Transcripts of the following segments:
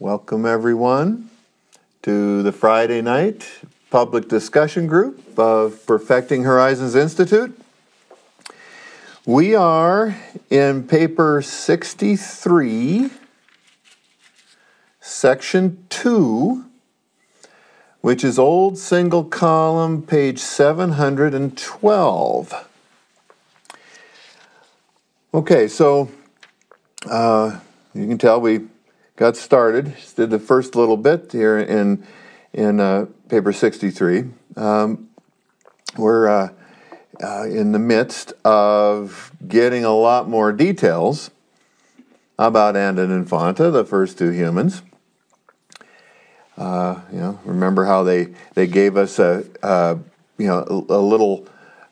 Welcome everyone to the Friday night public discussion group of Perfecting Horizons Institute. We are in paper 63, section 2, which is old single column, page 712. Okay, so you can tell we got started, did the first little bit here in paper 63. We're in the midst of getting a lot more details about Andon and Fanta, the first two humans. Remember how they gave us a little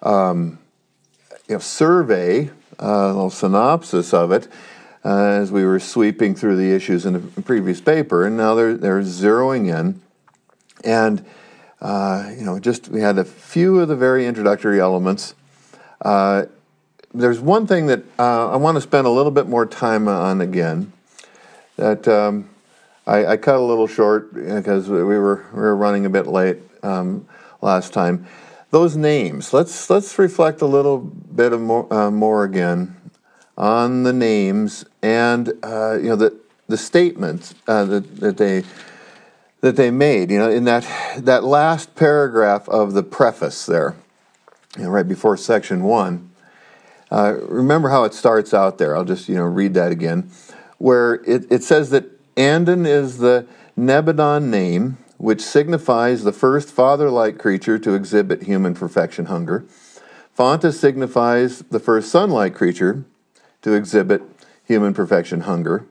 survey, a little synopsis of it, as we were sweeping through the issues in the previous paper, and now they're zeroing in, and we had a few of the very introductory elements. There's one thing that I want to spend a little bit more time on again, that I cut a little short because we were running a bit late last time. Those names. Let's reflect a little bit of more again on the names and the statements that they made. In that last paragraph of the preface there, right before section 1. Remember how it starts out there. I'll just read that again, where it says that Andon is the Nebadon name, which signifies the first father-like creature to exhibit human perfection hunger. Fanta signifies the first son-like creature to exhibit human perfection hunger.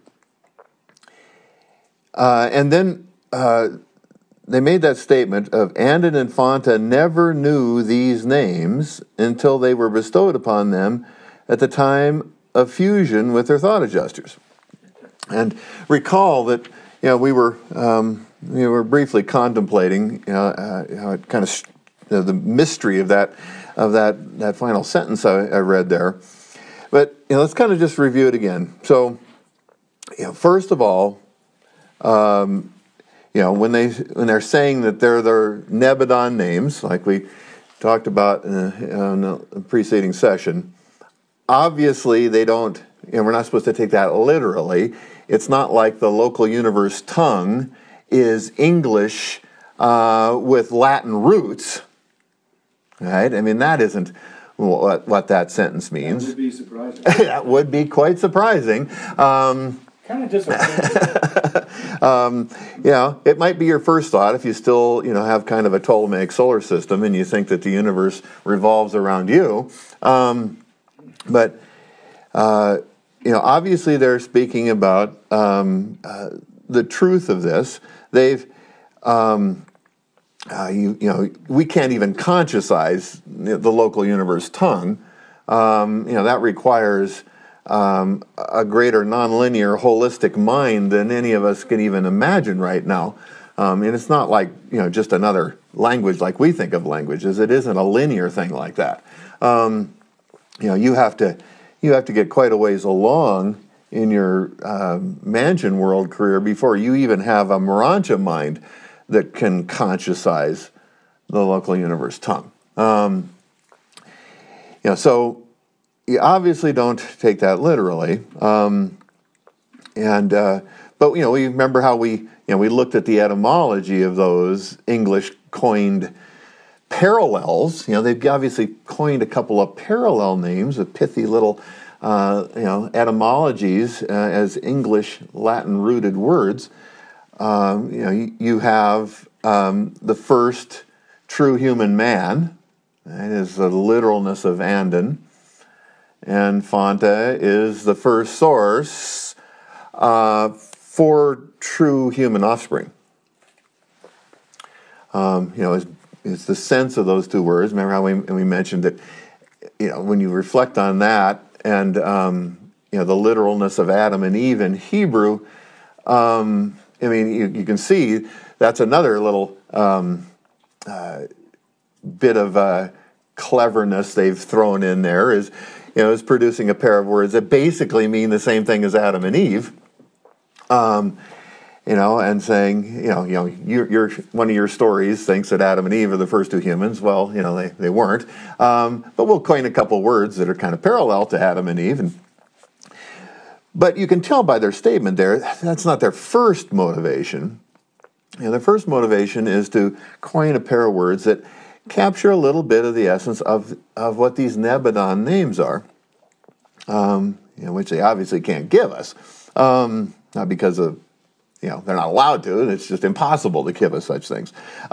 And then they made that statement of Andon and Fanta never knew these names until they were bestowed upon them at the time of fusion with their thought adjusters. And recall that we were briefly contemplating how it kind of the mystery of that final sentence I read there. But let's kind of just review it again. So, first of all, when they're saying that they're their Nebadon names, like we talked about in the preceding session, obviously they don't. We're not supposed to take that literally. It's not like the local universe tongue is English with Latin roots, right? I mean, that isn't what that sentence means. That would be surprising. That would be quite surprising. Kind of disappointing. It might be your first thought if you still, have kind of a Ptolemaic solar system and you think that the universe revolves around you. But obviously they're speaking about the truth of this. They've, we can't even conscientize the local universe tongue. That requires a greater nonlinear, holistic mind than any of us can even imagine right now. And it's not like just another language like we think of languages. It isn't a linear thing like that. You have to get quite a ways along in your Mansion World career before you even have a Morancha mind that can conscientize the local universe tongue. So you obviously don't take that literally. But we remember how we looked at the etymology of those English coined parallels. They've obviously coined a couple of parallel names of pithy little etymologies as English Latin rooted words. You have the first true human man. That is the literalness of Andon. And Fanta is the first source for true human offspring. It's the sense of those two words. Remember how we mentioned that, when you reflect on that and, the literalness of Adam and Eve in Hebrew, you can see that's another little bit of cleverness they've thrown in there is producing a pair of words that basically mean the same thing as Adam and Eve. and saying, your one of your stories thinks that Adam and Eve are the first two humans. Well, they weren't. But we'll coin a couple words that are kind of parallel to Adam and Eve. But you can tell by their statement there, that's not their first motivation. Their first motivation is to coin a pair of words that capture a little bit of the essence of what these Nebadon names are, which they obviously can't give us. Not because of, they're not allowed to, and it's just impossible to give us such things.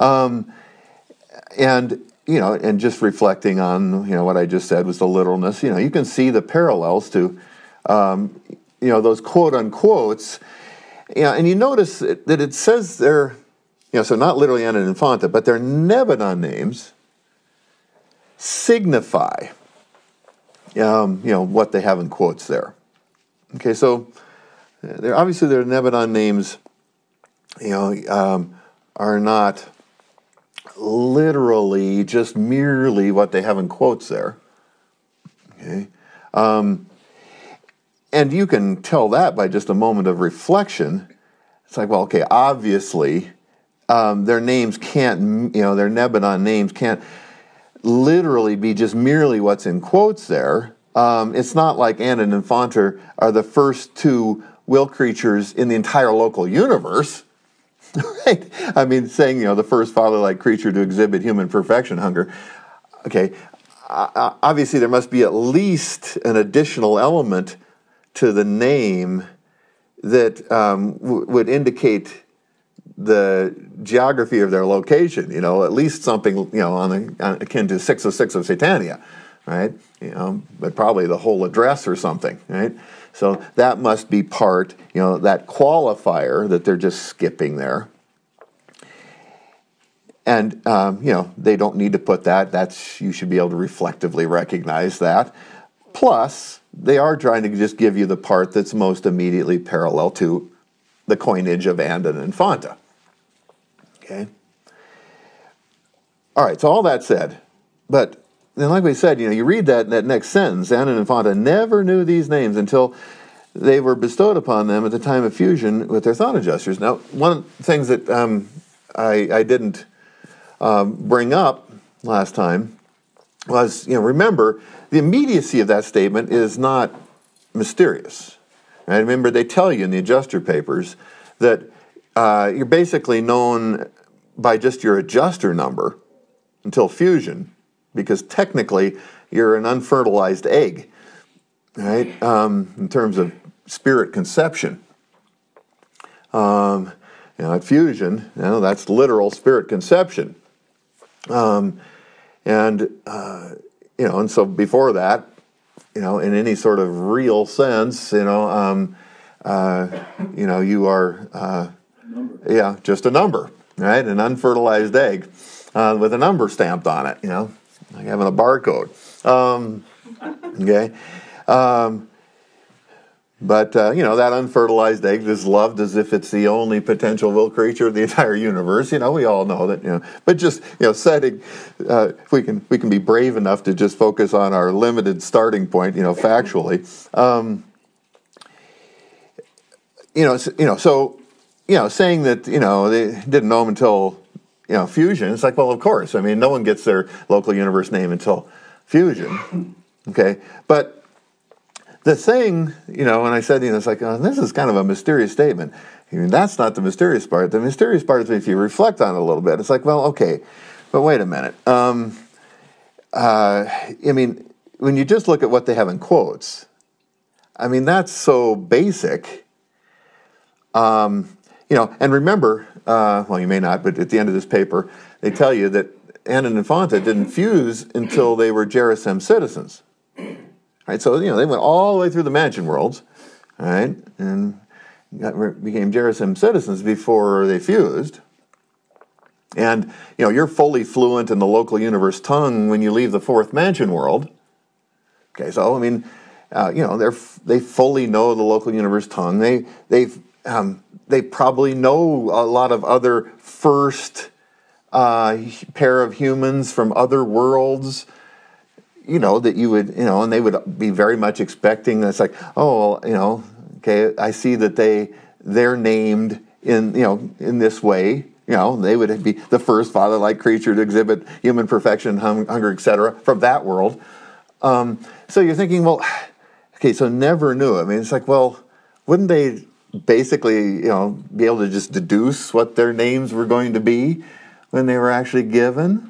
And just reflecting on, what I just said was the literalness, you can see the parallels to, those quote-unquotes, and you notice that it says they're, so not literally Anna and Infanta, but their Nebadon names signify, what they have in quotes there. Okay, so obviously their Nebadon names, are not literally just merely what they have in quotes there. Okay, and you can tell that by just a moment of reflection. It's like, well, okay, obviously, their names can't, their Nebadon names can't literally be just merely what's in quotes there. It's not like Anna and Infanta are the first two will creatures in the entire local universe, right? I mean, saying, the first father-like creature to exhibit human perfection hunger. Okay, obviously there must be at least an additional element to the name that would indicate the geography of their location, at least something, akin to 606 of Satania, right? But probably the whole address or something, right? So that must be part, that qualifier that they're just skipping there. And, they don't need to put that. You should be able to reflectively recognize that. Plus, they are trying to just give you the part that's most immediately parallel to the coinage of Anna and Infanta. Okay? All right, so all that said, but then like we said, you read that next sentence, Anna and Infanta never knew these names until they were bestowed upon them at the time of fusion with their thought adjusters. Now, one of the things that I didn't bring up last time was, remember, the immediacy of that statement is not mysterious. Right? Remember, they tell you in the adjuster papers that you're basically known by just your adjuster number until fusion, because technically you're an unfertilized egg, right? In terms of spirit conception. At fusion, that's literal spirit conception. And so before that, in any sort of real sense, you are, just a number, right? An unfertilized egg with a number stamped on it, like having a barcode. Okay. But that unfertilized egg is loved as if it's the only potential will creature of the entire universe. We all know that, but just, setting, if we can be brave enough to just focus on our limited starting point, factually. So, saying that, they didn't know him until, fusion, it's like, well, of course. I mean, no one gets their local universe name until fusion. Okay. But the thing, when I said, it's like, this is kind of a mysterious statement. That's not the mysterious part. The mysterious part is if you reflect on it a little bit, it's like, well, okay, but wait a minute. When you just look at what they have in quotes, that's so basic. And remember, well, you may not, but at the end of this paper, they tell you that Anna and Infanta didn't fuse until they were Gerisem citizens. Right, so they went all the way through the mansion worlds, right, and became Gerisem citizens before they fused. And you're fully fluent in the local universe tongue when you leave the fourth mansion world. Okay, so they fully know the local universe tongue. They probably know a lot of other first pair of humans from other worlds. That you would, and they would be very much expecting. It's like, okay, I see that they're named in this way. They would be the first father-like creature to exhibit human perfection, hunger, etc. from that world. So you're thinking, well, okay, so never knew. I mean, it's like, well, wouldn't they basically, be able to just deduce what their names were going to be when they were actually given?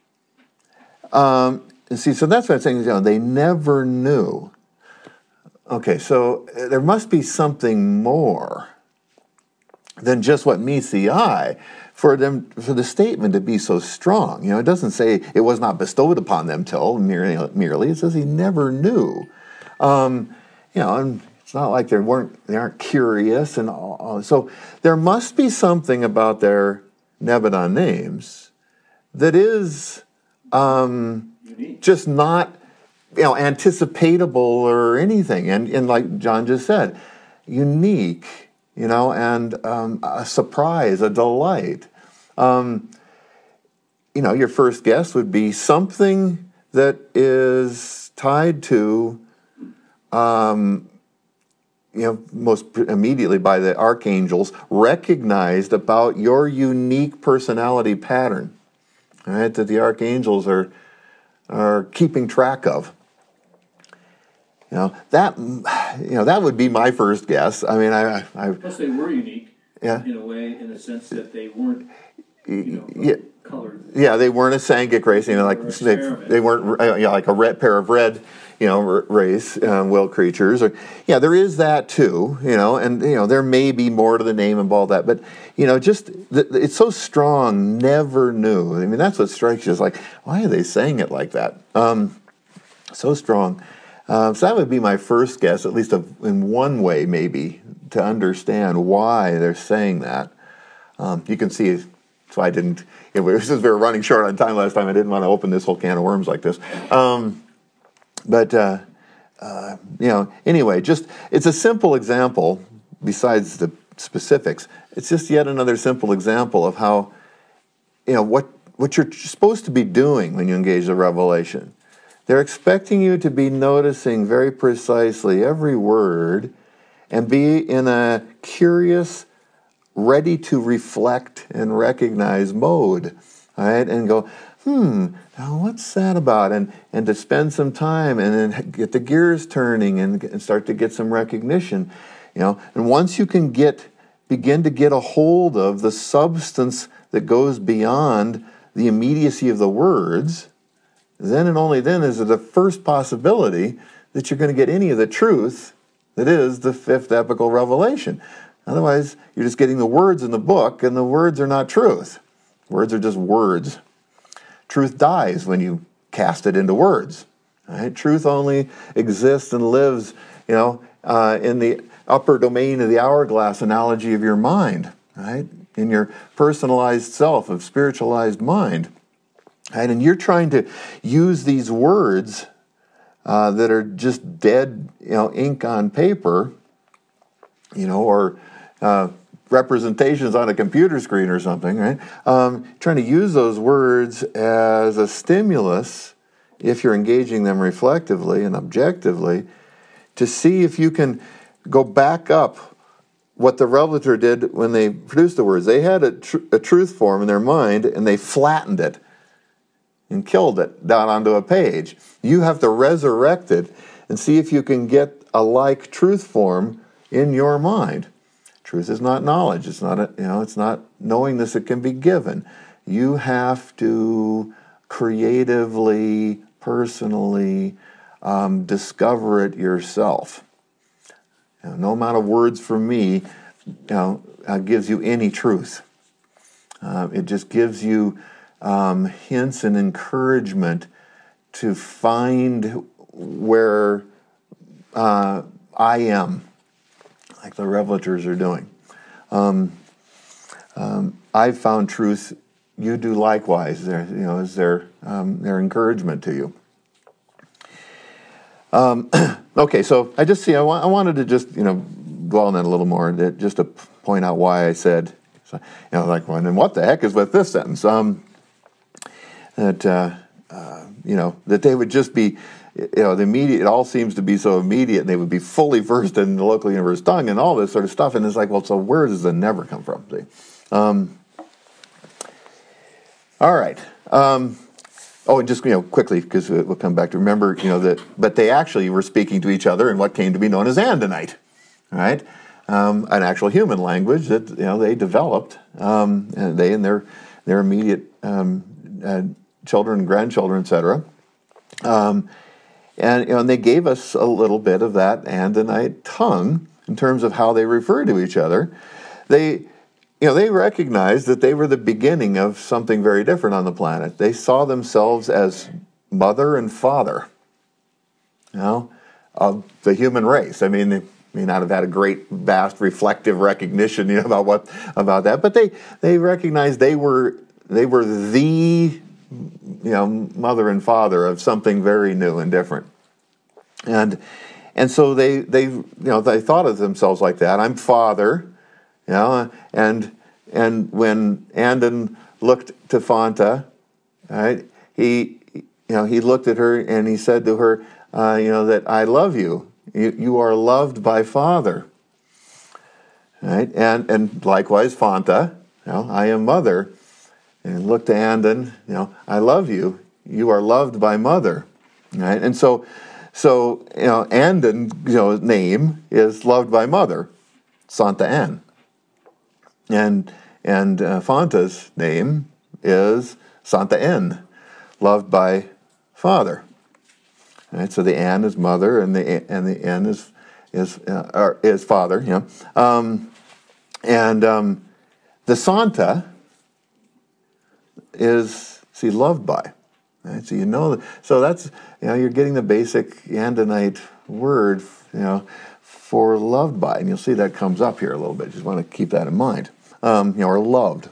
So that's what I'm saying. They never knew. Okay, so there must be something more than just what meets the eye for the statement to be so strong. It doesn't say it was not bestowed upon them till merely. It says he never knew. And it's not like they aren't curious and all. So there must be something about their Nebadon names that is just not anticipatable or anything, and like John just said, unique. And a surprise, a delight. Your first guess would be something that is tied to, most immediately by the archangels, recognized about your unique personality pattern, right? That the archangels are keeping track of. That would be my first guess. I mean, I plus they were unique, in a way, in the sense that they weren't, colored. Yeah, they weren't a Sangic race. They weren't like a pair of red, race will creatures. Or there is that too. And there may be more to the name and all that, but it's so strong. Never knew. I mean, that's what strikes you. Is like, why are they saying it like that? So strong. So that would be my first guess, at least in one way, maybe, to understand why they're saying that. You can see, so I didn't, since we were running short on time last time, I didn't want to open this whole can of worms like this. Anyway, it's a simple example, besides the specifics. It's just yet another simple example of how, what you're supposed to be doing when you engage the revelation. They're expecting you to be noticing very precisely every word and be in a curious, ready to reflect and recognize mode, all right? And go, now what's that about? And to spend some time and then get the gears turning and start to get some recognition, And once you can begin to get a hold of the substance that goes beyond the immediacy of the words, then and only then is it the first possibility that you're going to get any of the truth that is the fifth epical revelation. Otherwise, you're just getting the words in the book, and the words are not truth. Words are just words. Truth dies when you cast it into words. Right? Truth only exists and lives, in the upper domain of the hourglass analogy of your mind, right? In your personalized self, of spiritualized mind. Right? And you're trying to use these words that are just dead, ink on paper, or representations on a computer screen or something, right? Trying to use those words as a stimulus, if you're engaging them reflectively and objectively, to see if you can go back up what the revelator did when they produced the words. They had a truth form in their mind, and they flattened it and killed it down onto a page. You have to resurrect it and see if you can get a like truth form in your mind. Truth is not knowledge. It's not it's not knowingness that can be given. You have to creatively, personally discover it yourself. No amount of words from me, gives you any truth. It just gives you hints and encouragement to find where I am, like the revelators are doing. I've found truth. You do likewise. Is their encouragement to you. Okay, so I wanted to just dwell on that a little more, just to point out why I said, and what the heck is with this sentence? That they would just be the immediate, it all seems to be so immediate, and they would be fully versed in the local universe tongue and all this sort of stuff. And it's like, well, so where does the never come from? See? All right. And just quickly, because we'll come back to remember, but they actually were speaking to each other in what came to be known as Andinite, right? An actual human language that they developed, and they and their immediate children, grandchildren, etc. And they gave us a little bit of that Andinite tongue in terms of how they refer to each other. They recognized that they were the beginning of something very different on the planet. They saw themselves as mother and father, of the human race. I mean, they may not have had a great, vast, reflective recognition, about that, but they recognized they were the mother and father of something very new and different, and so they thought of themselves like that. I'm father. And when Andon looked to Fanta, right, he looked at her and he said to her, that I love you. You are loved by Father, right? And likewise, Fanta, I am mother, and looked to Andon, I love you. You are loved by Mother, right? And so Andon's name is loved by Mother, Santa Ann. And Fanta's name is Santa N, loved by Father. Right, so the N is mother, and the N is father. The Santa is loved by. Right, so that's you're getting the basic Andinite word for loved by, and you'll see that comes up here a little bit. Just want to keep that in mind. Or loved.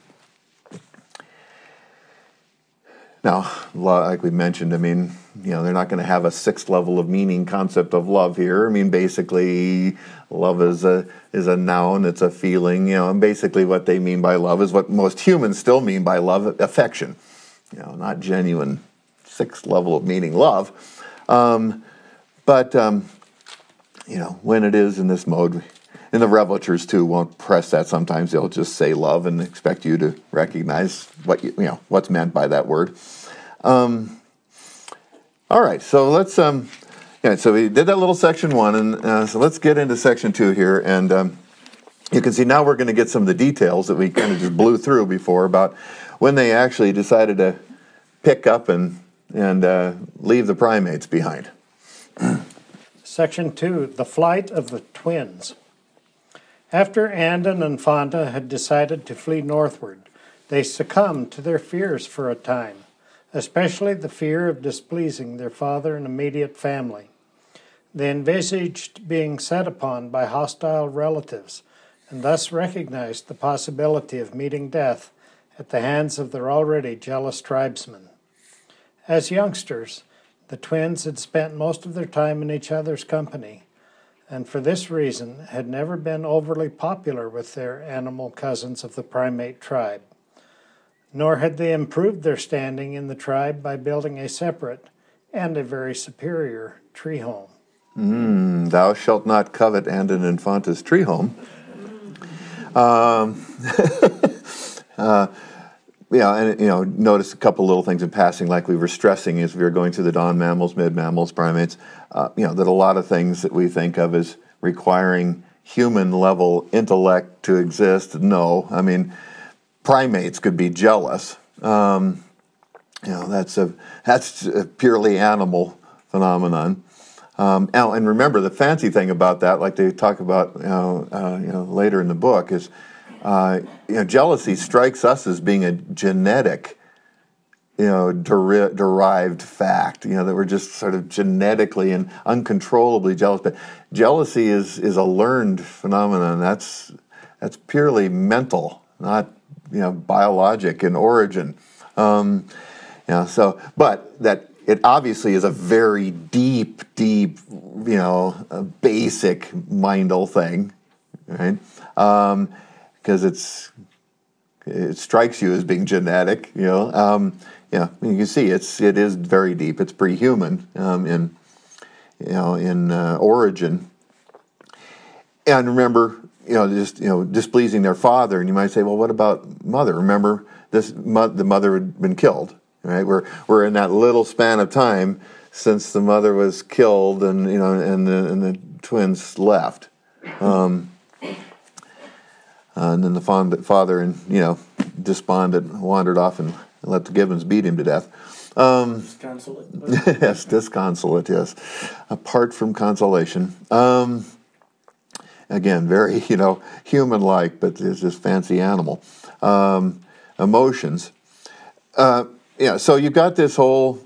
Now, like we mentioned, they're not going to have a sixth level of meaning concept of love here. Basically, love is a noun, it's a feeling, and basically what they mean by love is what most humans still mean by love, affection. Not genuine sixth level of meaning love. But when it is in this mode, and the revelators too won't press that. Sometimes they'll just say love and expect you to recognize what what's meant by that word. All right, so let's so we did that little section 1, and so let's get into section 2 here, and you can see now we're going to get some of the details that we kind of just blew through before about when they actually decided to pick up and leave the primates behind. Section 2, the flight of the twins. After Andon and Fanta had decided to flee northward, they succumbed to their fears for a time, especially the fear of displeasing their father and immediate family. They envisaged being set upon by hostile relatives, and thus recognized the possibility of meeting death at the hands of their already jealous tribesmen. As youngsters, the twins had spent most of their time in each other's company, and for this reason had never been overly popular with their animal cousins of the primate tribe. Nor had they improved their standing in the tribe by building a separate and a very superior tree home. Thou shalt not covet Andon and Fanta's tree home. Notice a couple little things in passing, like we were stressing as we were going through the dawn mammals, mid mammals, primates. That a lot of things that we think of as requiring human level intellect to exist. No, primates could be jealous. That's a purely animal phenomenon. And remember, the fancy thing about that, like they talk about later in the book, is jealousy strikes us as being a genetic, derived fact. That we're just sort of genetically and uncontrollably jealous. But jealousy is a learned phenomenon. That's purely mental, not biologic in origin. But that it obviously is a very deep, basic mindal thing, right? Because it strikes you as being genetic, you can see it is very deep. It's pre-human in in origin. And remember, displeasing their father. And you might say, well, what about mother? Remember, the mother had been killed. Right? We're in that little span of time since the mother was killed, and the twins left. And then the father, despondent, wandered off and let the Gibbons beat him to death. Disconsolate. Yes, disconsolate, yes. Apart from consolation. Again, very, human-like, but it's just fancy animal. Emotions. So you've got this whole,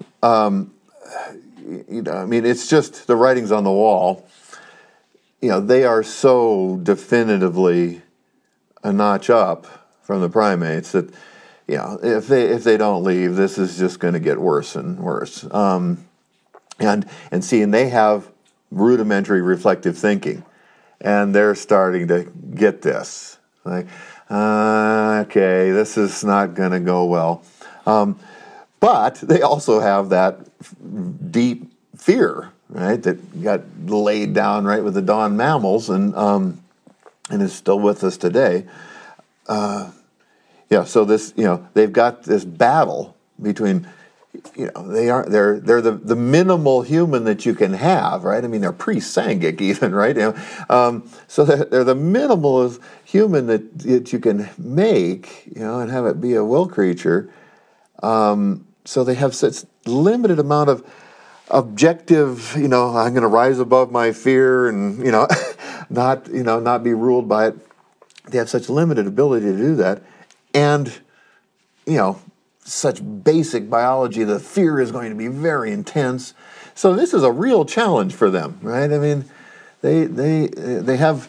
it's just the writings on the wall. They are so definitively a notch up from the primates that, if they don't leave, this is just going to get worse and worse. And they have rudimentary reflective thinking, and they're starting to get this. Like, okay, this is not going to go well. But they also have that deep fear, right, that got laid down right with the dawn mammals and is still with us today. So this, they've got this battle between, they're the minimal human that you can have, right? I mean, they're pre-Sangic even, right? So they're the minimal human that you can make, and have it be a will creature. So they have such limited amount of objective, I'm going to rise above my fear and, not be ruled by it. They have such limited ability to do that. And, such basic biology, the fear is going to be very intense. So this is a real challenge for them, right? I mean, they have,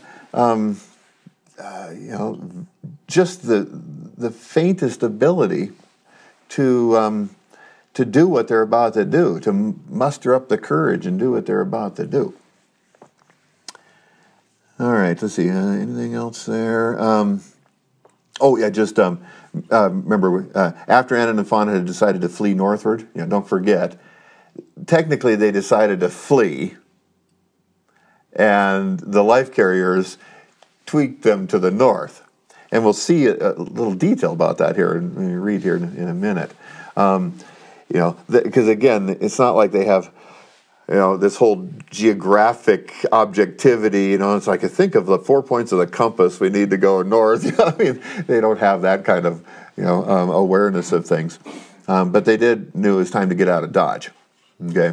just the faintest ability to do what they're about to do, to muster up the courage and do what they're about to do. All right, let's see. Anything else there? Remember, after Anna and Fauna had decided to flee northward, don't forget, technically they decided to flee, and the life carriers tweaked them to the north. And we'll see a little detail about that here, and we read here in a minute. Because again, it's not like they have, this whole geographic objectivity. It's like, I think of the 4 points of the compass, we need to go north. They don't have that kind of, awareness of things. But they knew it was time to get out of Dodge. Okay.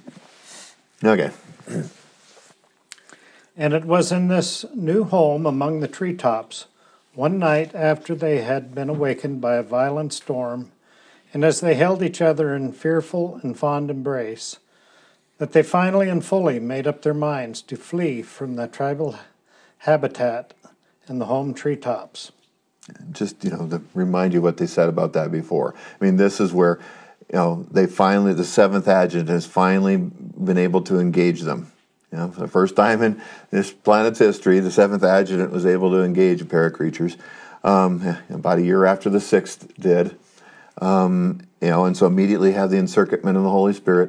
And it was in this new home among the treetops, one night after they had been awakened by a violent storm, and as they held each other in fearful and fond embrace, that they finally and fully made up their minds to flee from the tribal habitat and the home treetops. Just, to remind you what they said about that before. I mean, this is where, the 7th adjutant has finally been able to engage them. For the first time in this planet's history, the 7th adjutant was able to engage a pair of creatures. About a year after the 6th did. And so immediately have the encircuitment of the Holy Spirit.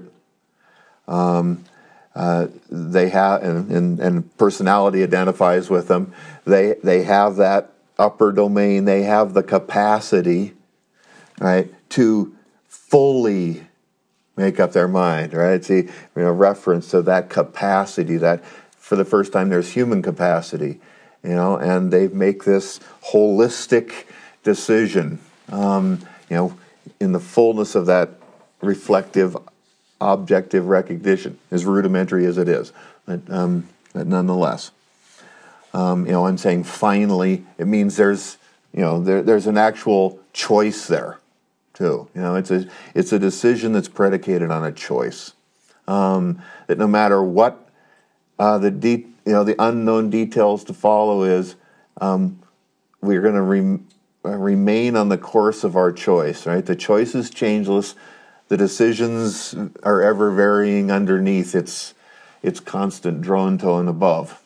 They have, and personality identifies with them. They have that upper domain. They have the capacity, right, to fully make up their mind, right? See, reference to that capacity, that for the first time there's human capacity, and they make this holistic decision, in the fullness of that reflective, objective recognition, as rudimentary as it is, but nonetheless, I'm saying finally, it means there's an actual choice there, too. It's a decision that's predicated on a choice, that no matter what the unknown details to follow is, we're going to remain on the course of our choice, right? The choice is changeless. The decisions are ever varying underneath its constant drone tone above.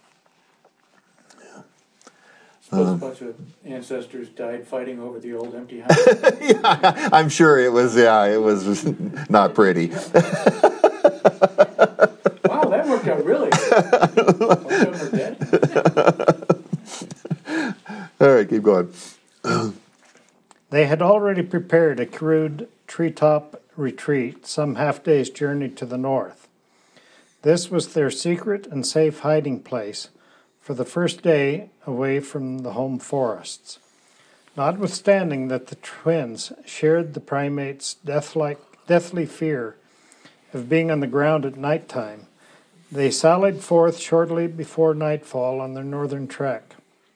Suppose a bunch of ancestors died fighting over the old empty house. Yeah, I'm sure it was not pretty. Wow, that worked go ahead. They had already prepared a crude treetop retreat, some half-day's journey to the north. This was their secret and safe hiding place for the first day away from the home forests. Notwithstanding that the twins shared the primates' deathly fear of being on the ground at night time, they sallied forth shortly before nightfall on their northern trek.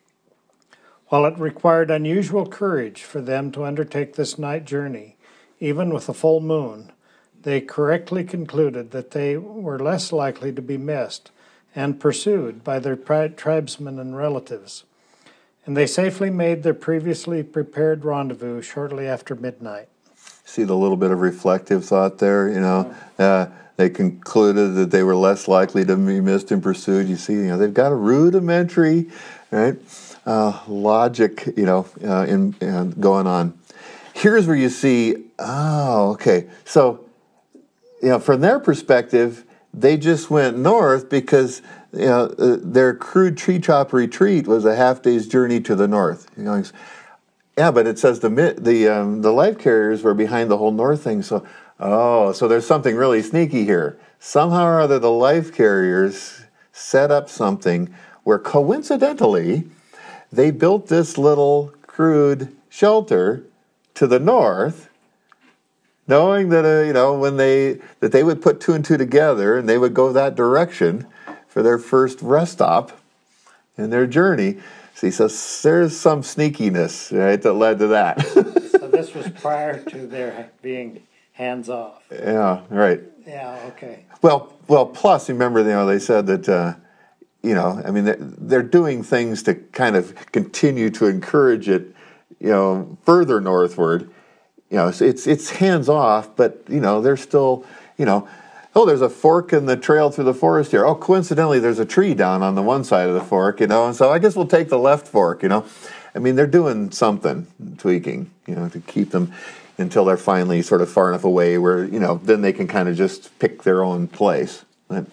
While it required unusual courage for them to undertake this night journey, even with a full moon, they correctly concluded that they were less likely to be missed and pursued by their tribesmen and relatives, and they safely made their previously prepared rendezvous shortly after midnight. See the little bit of reflective thought there, they concluded that they were less likely to be missed and pursued. You see, they've got a rudimentary, right, logic, in going on. Here's where you see, okay, so, from their perspective, they just went north because, their crude treetop retreat was a half-day's journey to the north. Yeah, but it says the life carriers were behind the whole north thing, so there's something really sneaky here. Somehow or other, the life carriers set up something where coincidentally they built this little crude shelter to the north, knowing that that they would put two and two together and they would go that direction for their first rest stop in their journey. See, so there's some sneakiness, right, that led to that. So this was prior to their being hands off. Yeah, right. Yeah, okay. Well. Plus, remember, they said that, they're doing things to kind of continue to encourage it, further northward. It's hands off, but they're still, there's a fork in the trail through the forest here. Oh, coincidentally, there's a tree down on the one side of the fork, and so I guess we'll take the left fork. They're doing something, tweaking, to keep them until they're finally sort of far enough away where, then they can kind of just pick their own place. But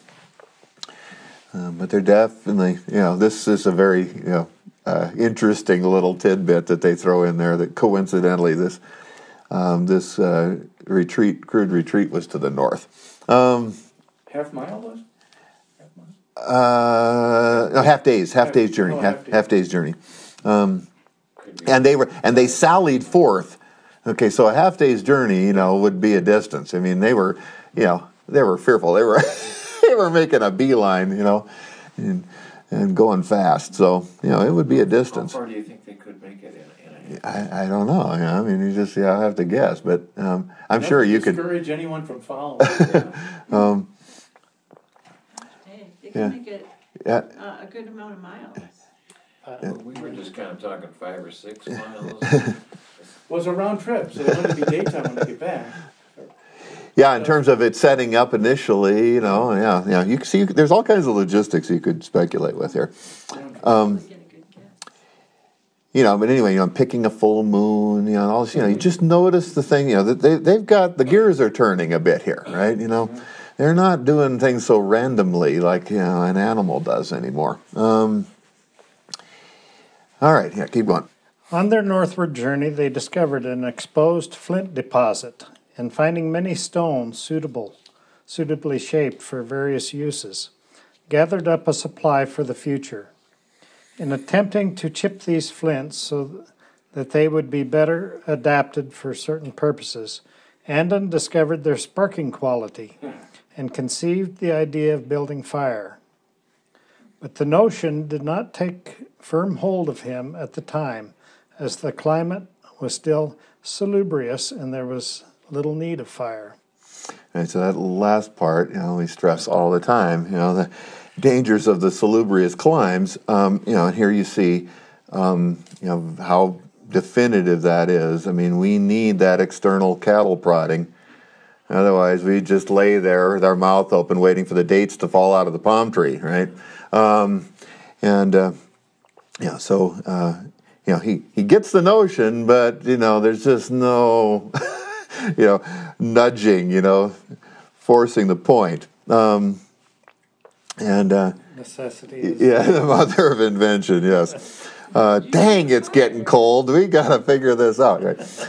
they're definitely, this is a very, interesting little tidbit that they throw in there that coincidentally this crude retreat was to the north. Half mile was? Half day's journey. Half day's journey. And they sallied forth. Okay, so a half day's journey, would be a distance. They were fearful. They were they were making a beeline, and going fast. So, it would be a distance. How far do you think they could make it in I don't know. You just have to guess, but I'm sure you could discourage anyone from following. They can make it a good amount of miles. We were just kind of talking 5 or 6 miles. Well, it's a round trip, so it wouldn't be daytime when they get back. Yeah, in terms of it setting up initially, you can see there's all kinds of logistics you could speculate with here. But anyway, picking a full moon, all this, you just notice the thing, that they've got, the gears are turning a bit here, right? They're not doing things so randomly like, an animal does anymore. All right, keep going. On their northward journey, they discovered an exposed flint deposit, and finding many stones suitably shaped for various uses, gathered up a supply for the future. In attempting to chip these flints so that they would be better adapted for certain purposes, Andon discovered their sparking quality and conceived the idea of building fire. But the notion did not take firm hold of him at the time, as the climate was still salubrious and there was little need of fire. And so that last part, we stress all the time, the dangers of the salubrious climes, and here you see, how definitive that is. We need that external cattle prodding. Otherwise, we just lay there with our mouth open waiting for the dates to fall out of the palm tree, right? He gets the notion, but, there's just no, nudging, forcing the point. Necessity is... Yeah, the mother of invention, yes. Dang, it's getting cold. We got to figure this out, right?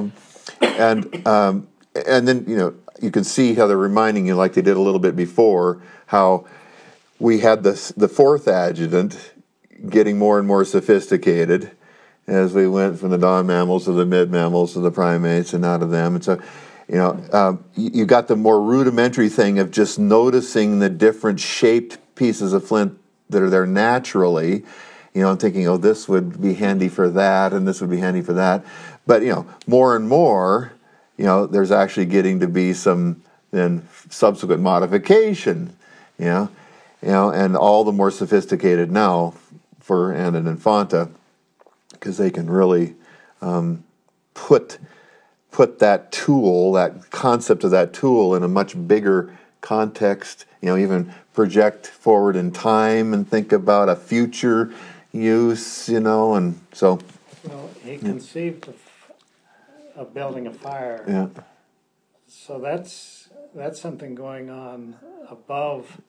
And then, you can see how they're reminding you, like they did a little bit before, how we had the fourth adjutant getting more and more sophisticated as we went from the dawn mammals to the mid mammals to the primates and out of them. And so, you got the more rudimentary thing of just noticing the different shaped pieces of flint that are there naturally. I'm thinking, this would be handy for that, and this would be handy for that. But, more and more, there's actually getting to be some then subsequent modification, and all the more sophisticated now for Andon and Fonta, because they can really put that tool, that concept of that tool, in a much bigger context, even project forward in time and think about a future use, and so. Well, he conceived of building a fire. Yeah. So that's something going on above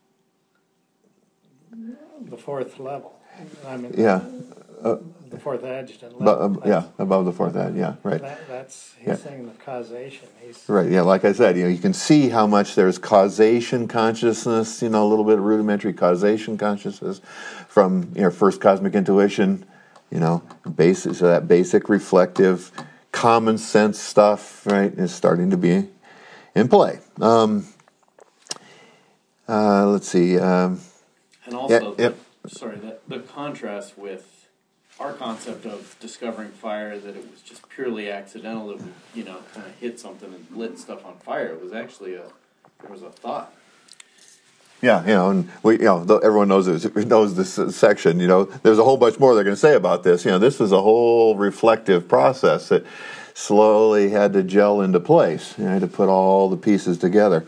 the fourth level. The fourth adjutant level. Above the fourth adjutant. Yeah, right. He's saying the causation. Right. Yeah, like I said, you can see how much there's causation consciousness. A little bit of rudimentary causation consciousness from first cosmic intuition. Basic, so that basic reflective, common sense stuff, right, is starting to be in play. Let's see. And also, the contrast with our concept of discovering fire, that it was just purely accidental, that we, kind of hit something and lit stuff on fire. It was actually there was a thought. Yeah, and we, everyone knows this section. There's a whole bunch more they're going to say about this. This was a whole reflective process that slowly had to gel into place, to put all the pieces together.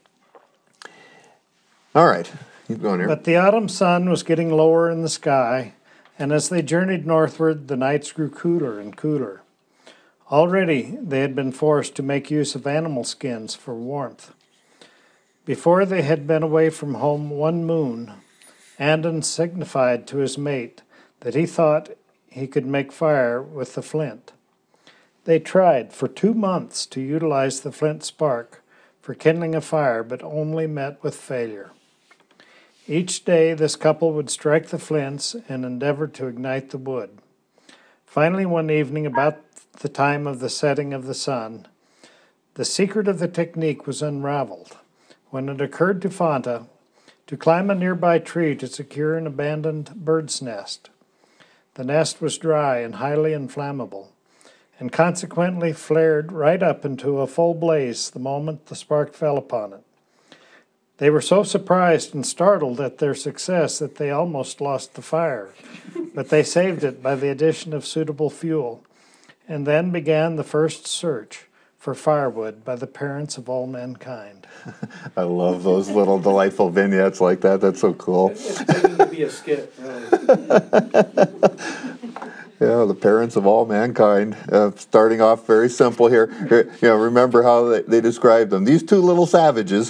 All right, keep going here. But the autumn sun was getting lower in the sky, and as they journeyed northward, the nights grew cooler and cooler. Already they had been forced to make use of animal skins for warmth. Before they had been away from home 1 moon, Andon signified to his mate that he thought he could make fire with the flint. They tried for 2 months to utilize the flint spark for kindling a fire, but only met with failure. Each day this couple would strike the flints and endeavor to ignite the wood. Finally, one evening, about the time of the setting of the sun, the secret of the technique was unraveled when it occurred to Fonta to climb a nearby tree to secure an abandoned bird's nest. The nest was dry and highly inflammable, and consequently flared right up into a full blaze the moment the spark fell upon it. They were so surprised and startled at their success that they almost lost the fire, but they saved it by the addition of suitable fuel, and then began the first search for firewood by the parents of all mankind. I love those little delightful vignettes like that. That's so cool. It's beginning to be a skit, really. The parents of all mankind. Starting off very simple here. Remember how they described them. These 2 little savages.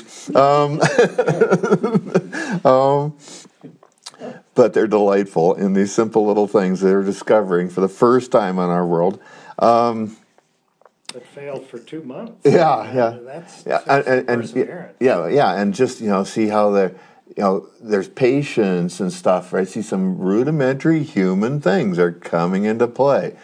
But they're delightful in these simple little things they're discovering for the first time on our world. It failed for 2 months. Yeah. That's perseverance. And just see how there's patience and stuff, right? See, some rudimentary human things are coming into play.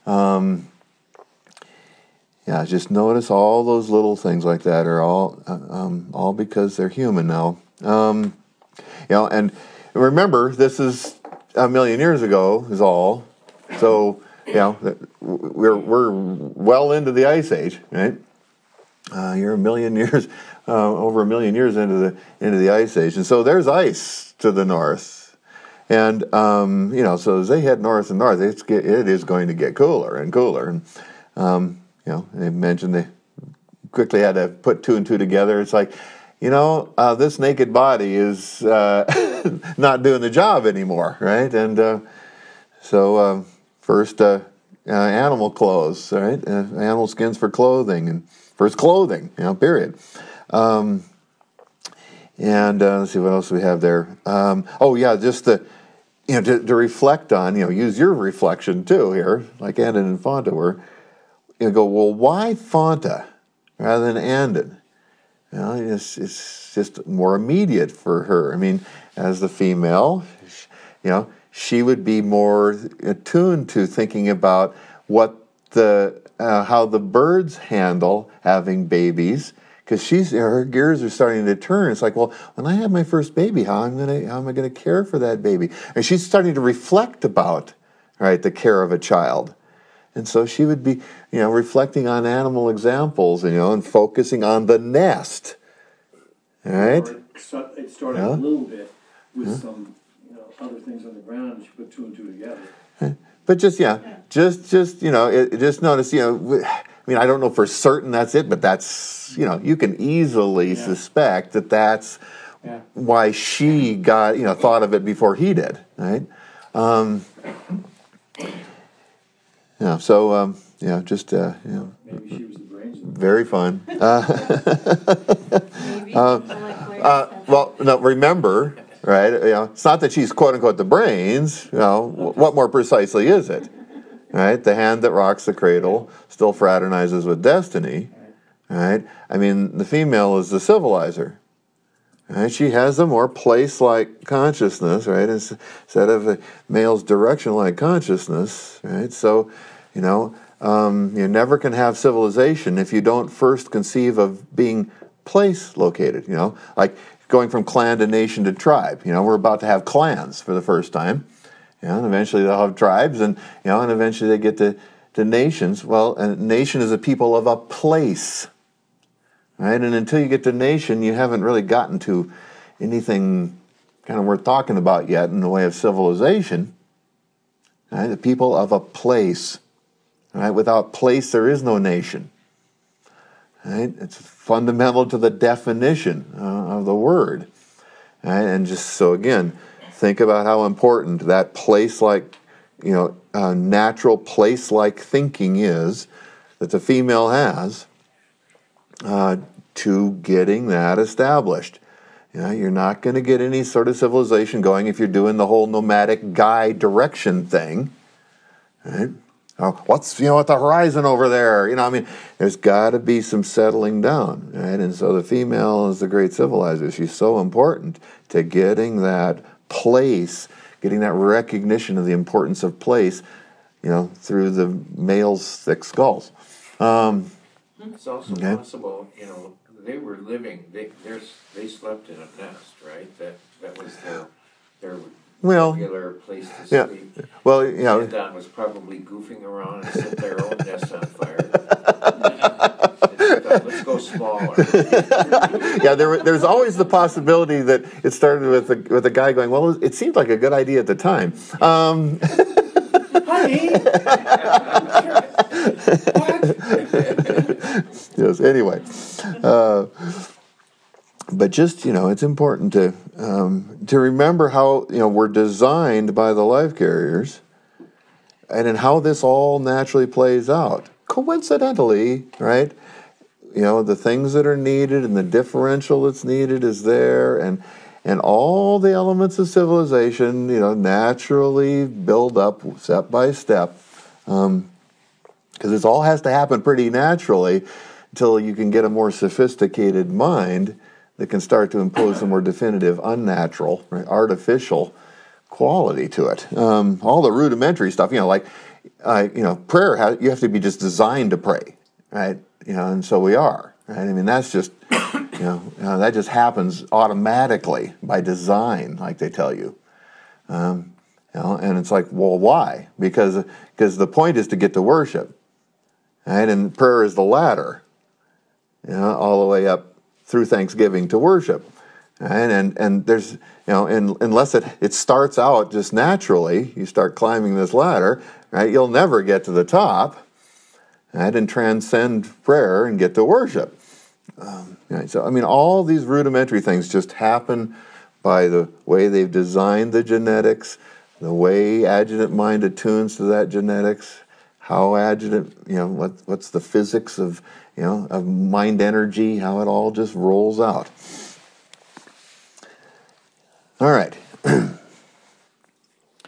Just notice all those little things like that are all because they're human now. And remember, this is 1 million years ago is all. So, we're well into the Ice Age, right? You're 1 million years, over 1 million years into the Ice Age, and so there's ice to the north, and so as they head north and north, it is going to get cooler and cooler, and they mentioned they quickly had to put 2 and 2 together. It's like, this naked body is not doing the job anymore, right? And so first animal clothes, right? Animal skins for clothing, and first clothing, period. And let's see what else we have there. Just to reflect on, use your reflection too here, like Andon and Fonta were, go, well, why Fonta rather than Andon? It's just more immediate for her. I mean, as the female, she would be more attuned to thinking about what how the birds handle having babies, because her gears are starting to turn. It's like, well, when I have my first baby, how am I gonna care for that baby? And she's starting to reflect about, right, the care of a child. And so she would be, reflecting on animal examples, and focusing on the nest. All right? It started a little bit with some, other things on the ground, and she put two and two together. But just notice, I don't know for certain that's it, but that's, you can easily suspect that that's why she got, thought of it before he did, right? Maybe she was the brains of it. Very fun. Well, no, remember, right? It's not that she's quote unquote the brains. What more precisely is it? Right? The hand that rocks the cradle still fraternizes with destiny. Right? I mean, the female is the civilizer. Right? She has a more place-like consciousness, right? Instead of a male's direction-like consciousness, right? So, you never can have civilization if you don't first conceive of being place-located. Like going from clan to nation to tribe. We're about to have clans for the first time. And eventually they'll have tribes, and and eventually they get to nations. Well, a nation is a people of a place. Right? And until you get to nation, you haven't really gotten to anything kind of worth talking about yet in the way of civilization. Right? The people of a place. Right? Without place, there is no nation. Right? It's fundamental to the definition of the word. Right? And just so again, think about how important that place-like, natural place-like thinking is that the female has to getting that established. You're not going to get any sort of civilization going if you're doing the whole nomadic guy direction thing. Right? What's at the horizon over there? There's got to be some settling down, right? And so the female is the great civilizer. She's so important to getting that place, getting that recognition of the importance of place, through the male's thick skulls. It's also possible, they were living. They slept in a nest, right? That was their regular place to sleep. Well, Andon was probably goofing around and set their own nest on fire. Let's go smaller. There's always the possibility that it started with a guy going, well, it seemed like a good idea at the time. Honey! Yes, anyway. But just, it's important to remember how, we're designed by the life carriers and in how this all naturally plays out. Coincidentally, right? The things that are needed and the differential that's needed is there, and all the elements of civilization, naturally build up step by step, because this all has to happen pretty naturally until you can get a more sophisticated mind that can start to impose a more definitive, unnatural, right, artificial quality to it. All the rudimentary stuff, prayer, you have to be just designed to pray, right? And so we are, right? I mean, that's just, that just happens automatically by design, like they tell you. And it's like, well, why? Because the point is to get to worship, right? And prayer is the ladder, all the way up through Thanksgiving to worship, right? And there's, unless it starts out just naturally, you start climbing this ladder, right? You'll never get to the top. Right, and transcend prayer and get to worship. Right, so, all these rudimentary things just happen by the way they've designed the genetics, the way adjutant mind attunes to that genetics, how adjutant, what's the physics of mind energy, how it all just rolls out. All right.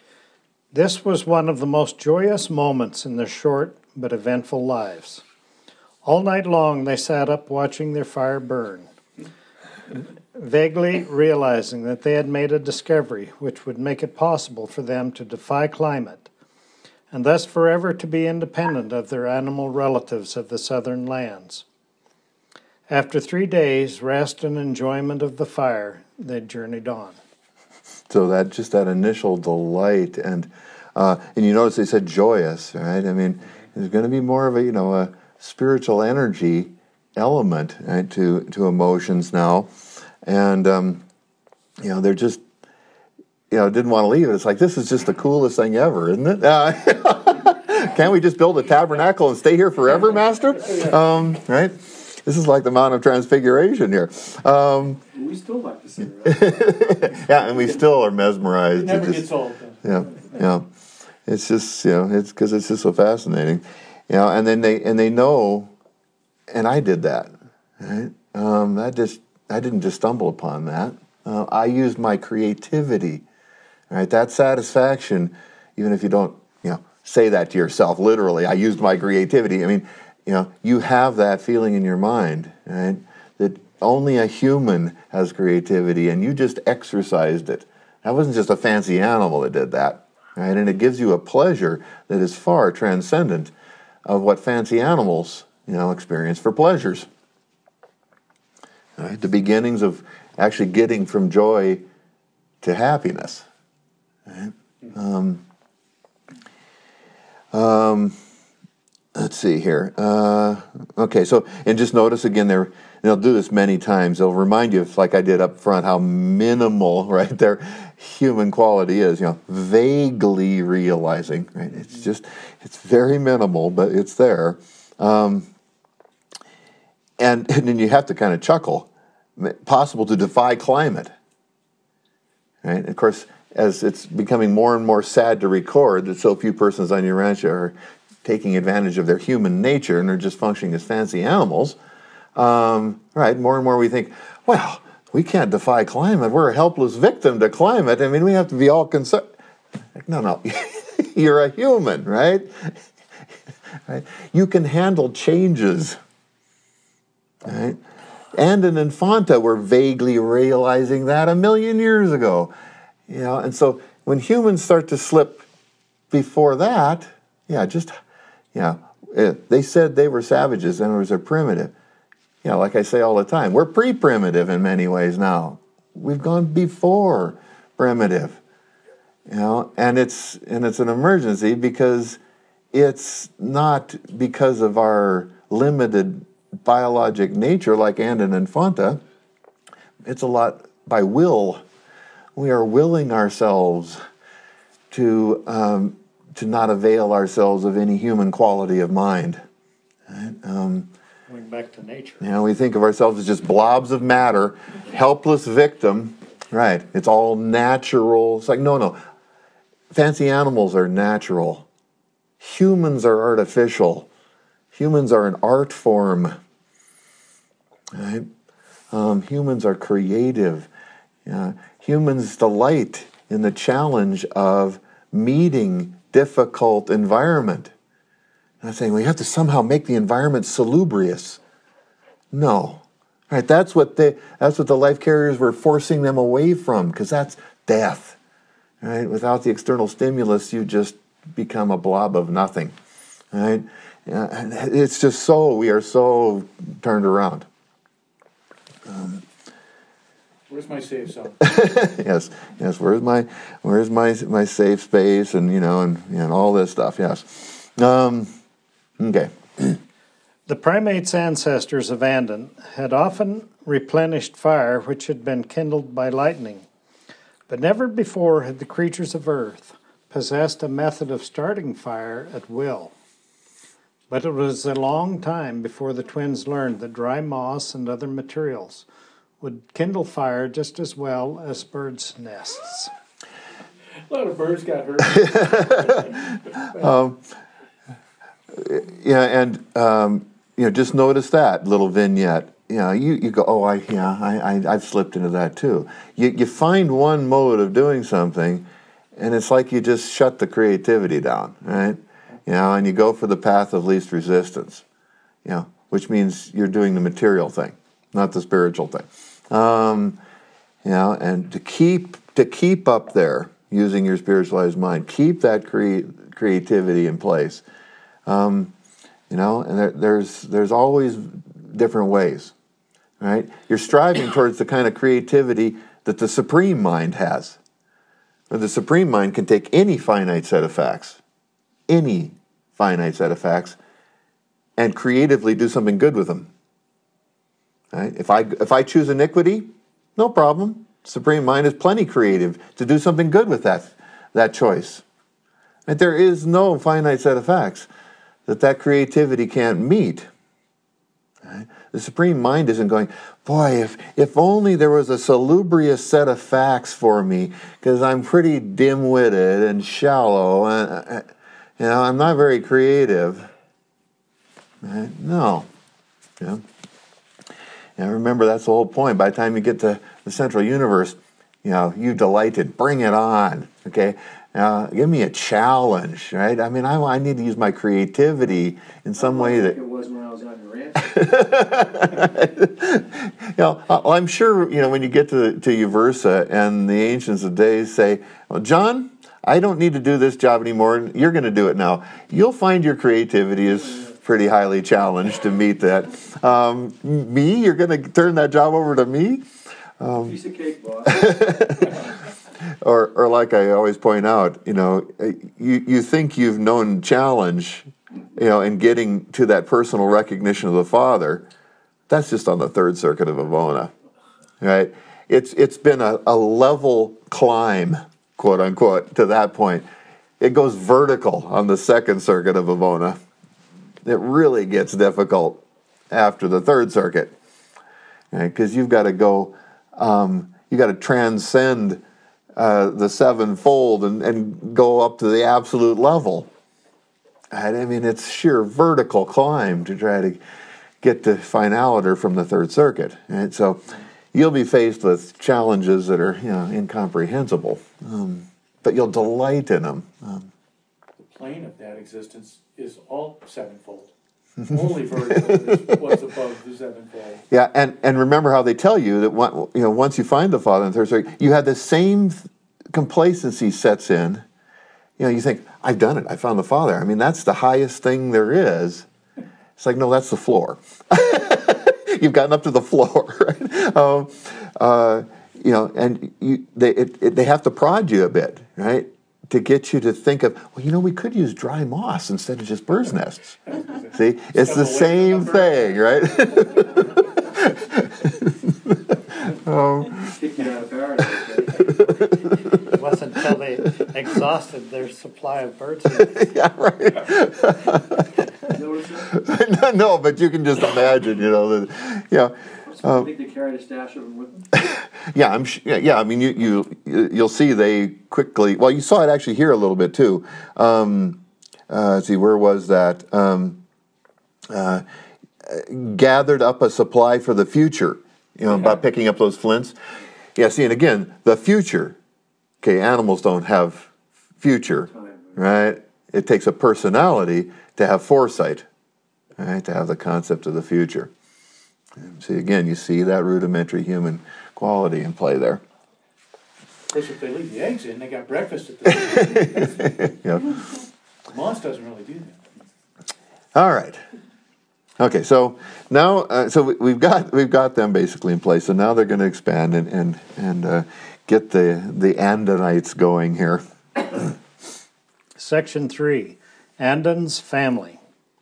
This was one of the most joyous moments in their short but eventful lives. All night long they sat up watching their fire burn, vaguely realizing that they had made a discovery which would make it possible for them to defy climate, and thus forever to be independent of their animal relatives of the southern lands. After 3 days, rest and enjoyment of the fire, they journeyed on. So that initial delight, and you notice they said joyous, right? I mean, there's going to be more of a spiritual energy element, right, to emotions now, and they're just didn't want to leave it. It's like, this is just the coolest thing ever, isn't it? Can't we just build a tabernacle and stay here forever, Master? Right? This is like the Mount of Transfiguration here. We still like to see it. Yeah, and we still are mesmerized. It never gets old. Yeah. It's just it's because it's just so fascinating. And then they know, and I did that. Right? I didn't just stumble upon that. I used my creativity. Right? That satisfaction, even if you don't say that to yourself literally. I used my creativity. I mean, you have that feeling in your mind, right? That only a human has creativity, and you just exercised it. That wasn't just a fancy animal that did that, right? And it gives you a pleasure that is far transcendent of what fancy animals, experience for pleasures. Right? The beginnings of actually getting from joy to happiness. Right? Let's see here. Okay, so, and just notice again, they'll do this many times. They'll remind you, like I did up front, how minimal, right, their human quality is. Vaguely realizing, right? It's very minimal, but it's there. And then you have to kind of chuckle. Possible to defy climate, right? Of course, as it's becoming more and more sad to record that so few persons on your ranch are taking advantage of their human nature and they're just functioning as fancy animals, right? More and more we think, well, we can't defy climate. We're a helpless victim to climate. I mean, we have to be all concerned. No. You're a human, right? Right? You can handle changes, right? And an Infanta were vaguely realizing that 1,000,000 years ago. And so when humans start to slip before that, they said they were savages, in other words, they're primitive. Like I say all the time, we're pre-primitive in many ways now. We've gone before primitive. And it's an emergency because it's not because of our limited biologic nature like and an Infanta. It's a lot by will. We are willing ourselves to not avail ourselves of any human quality of mind. Right? Going back to nature. We think of ourselves as just blobs of matter, helpless victim. Right? It's all natural. It's like, no. Fancy animals are natural. Humans are artificial. Humans are an art form. Right? Humans are creative. Humans delight in the challenge of meeting difficult environment. I'm not saying we have to somehow make the environment salubrious. No. Right? That's what the life carriers were forcing them away from, because that's death. Right? Without the external stimulus, you just become a blob of nothing. Right? It's just we are so turned around. Where's my safe zone? Yes. Where's my safe space and all this stuff? Yes. Okay. The primates' ancestors of Andon had often replenished fire which had been kindled by lightning, but never before had the creatures of earth possessed a method of starting fire at will. But it was a long time before the twins learned that dry moss and other materials would kindle fire just as well as birds' nests. A lot of birds got hurt. Just notice that little vignette. You go, I've slipped into that too. You find one mode of doing something, and it's like you just shut the creativity down, right? And you go for the path of least resistance, which means you're doing the material thing, not the spiritual thing. And to keep up there using your spiritualized mind, keep that creativity in place. And there's always different ways, right? You're striving towards the kind of creativity that the Supreme Mind has. The Supreme Mind can take any finite set of facts, and creatively do something good with them. Right? If I choose iniquity, no problem. Supreme Mind is plenty creative to do something good with that choice. Right? There is no finite set of facts that creativity can't meet. Right? The Supreme Mind isn't going, boy, if only there was a salubrious set of facts for me, because I'm pretty dim-witted and shallow, and I'm not very creative. Right? No. And remember, that's the whole point. By the time you get to the central universe, you delighted. Bring it on. Okay? Give me a challenge, right? I mean, I need to use my creativity in some way that... It was when I was on your ranch. I'm sure, when you get to Uversa and the ancients of days say, well, John, I don't need to do this job anymore. You're going to do it now. You'll find your creativity is pretty highly challenged to meet that. Me? You're going to turn that job over to me? Piece of cake, boss. Or like I always point out, you think you've known challenge, in getting to that personal recognition of the Father. That's just on the third circuit of Avona, right? It's been a level climb, quote unquote, to that point. It goes vertical on the second circuit of Avona. It really gets difficult after the third circuit, because you've got to go, you got to transcend the sevenfold and go up to the absolute level. I mean, it's sheer vertical climb to try to get to finaliter from the third circuit. Right? So you'll be faced with challenges that are incomprehensible, but you'll delight in them. The plane of that existence is all sevenfold. Only vertical is what's above the sevenfold. Yeah, and remember how they tell you that once you find the Father in the third circuit, you have the same complacency sets in. You think, I've done it. I found the Father. I mean, that's the highest thing there is. It's like, no, that's the floor. You've gotten up to the floor, right? They have to prod you a bit, right? To get you to think of, we could use dry moss instead of just bird's nests. See, it's the same thing, right? Kick you out of paradise. It wasn't until they exhausted their supply of birds. Yeah, right. No, but you can just imagine, I think they carried a stash of them with them. Yeah, I mean, you'll see they quickly. Well, you saw it actually here a little bit too. Let's see, where was that? Gathered up a supply for the future. By picking up those flints. Yeah, see, and again, the future. Okay, animals don't have future, right? It takes a personality to have foresight, right? To have the concept of the future. See, again, you see that rudimentary human quality in play there. Of course, if they leave the eggs in, they got breakfast at the Yeah. Moss doesn't really do that. All right. Okay, so now, we've got them basically in place. So now they're going to expand and get the Andonites going here. Section 3, Andon's family.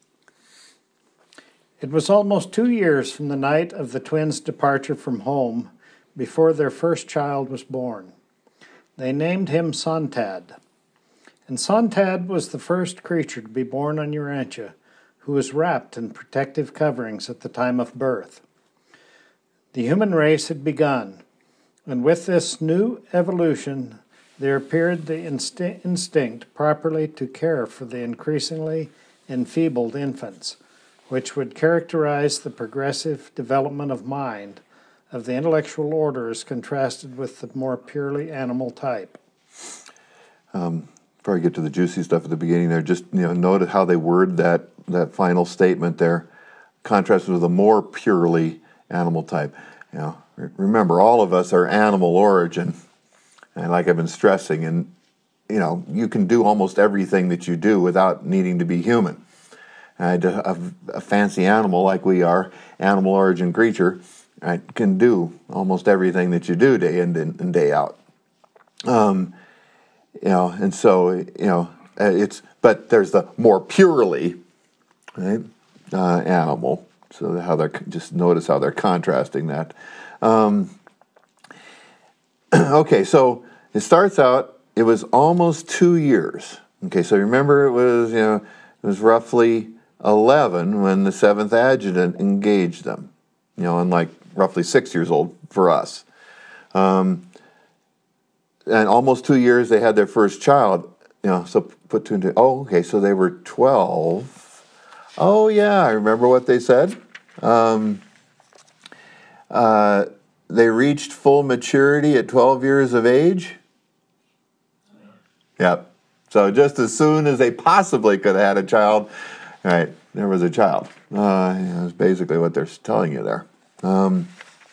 It was almost 2 years from the night of the twins' departure from home before their first child was born. They named him Sontad. And Sontad was the first creature to be born on Urantia, who was wrapped in protective coverings at the time of birth. The human race had begun, and with this new evolution, there appeared the instinct properly to care for the increasingly enfeebled infants, which would characterize the progressive development of mind of the intellectual order as contrasted with the more purely animal type. before I get to the juicy stuff at the beginning there, just note how they word that final statement there, contrasted with a more purely animal type. Remember, all of us are animal origin, and like I've been stressing, and you can do almost everything that you do without needing to be human. And a fancy animal like we are, animal origin creature, can do almost everything that you do day in and day out. And so but there's the more purely, right, animal. So how they're, just notice how they're contrasting that. Okay, so it starts out, it was almost 2 years. Okay, so remember it was roughly 11 when the 7th adjutant engaged them. And like roughly 6 years old for us. And almost 2 years they had their first child. So put two and two. Oh, okay, so they were 12. Oh yeah, I remember what they said. They reached full maturity at 12 years of age. Yep. So just as soon as they possibly could have had a child, right, there was a child. That's basically what they're telling you there. All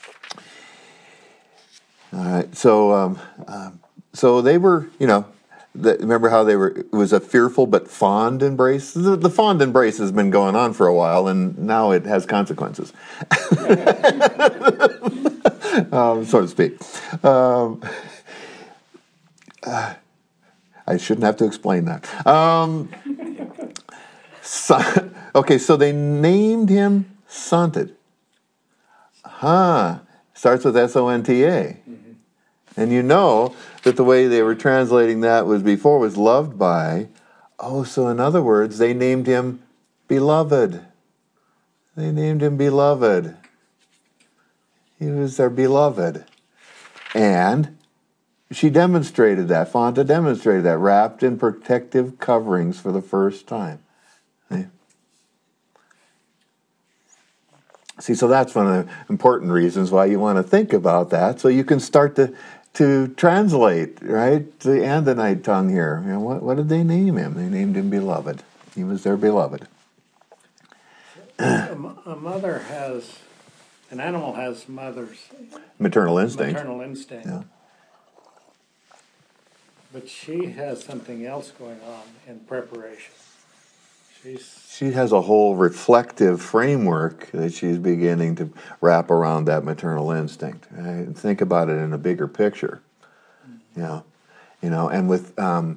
right. So they were, remember how they were? It was a fearful but fond embrace. The fond embrace has been going on for a while, and now it has consequences, so to speak. I shouldn't have to explain that. Okay, so they named him Sonted. Starts with S-O-N-T-A. And you know that the way they were translating that was loved by. Oh, so in other words, they named him Beloved. They named him Beloved. He was their beloved. And she demonstrated that, Fanta demonstrated that, wrapped in protective coverings for the first time. See, so that's one of the important reasons why you want to think about that, so you can start to translate, right, the Andonite tongue here. What did they name him? They named him Beloved. He was their beloved. An animal has maternal instinct. Yeah. But she has something else going on in preparation. She has a whole reflective framework that she's beginning to wrap around that maternal instinct. Right? Think about it in a bigger picture. And with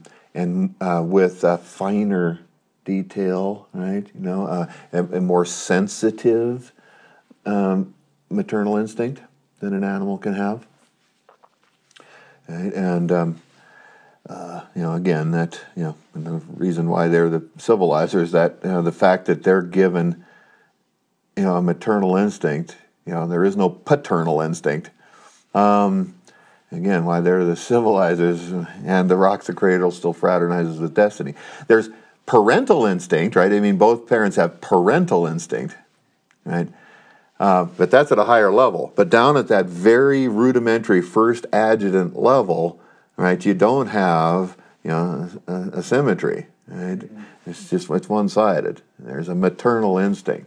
finer detail, right? A more sensitive maternal instinct than an animal can have. Right? And again, that, and the reason why they're the civilizers, that the fact that they're given, a maternal instinct, there is no paternal instinct. Again, why they're the civilizers, and the rocks of cradle still fraternizes with destiny. There's parental instinct, right? I mean, both parents have parental instinct, right? But that's at a higher level. But down at that very rudimentary first adjutant level, right, you don't have, a symmetry, right? It's one-sided. There's a maternal instinct.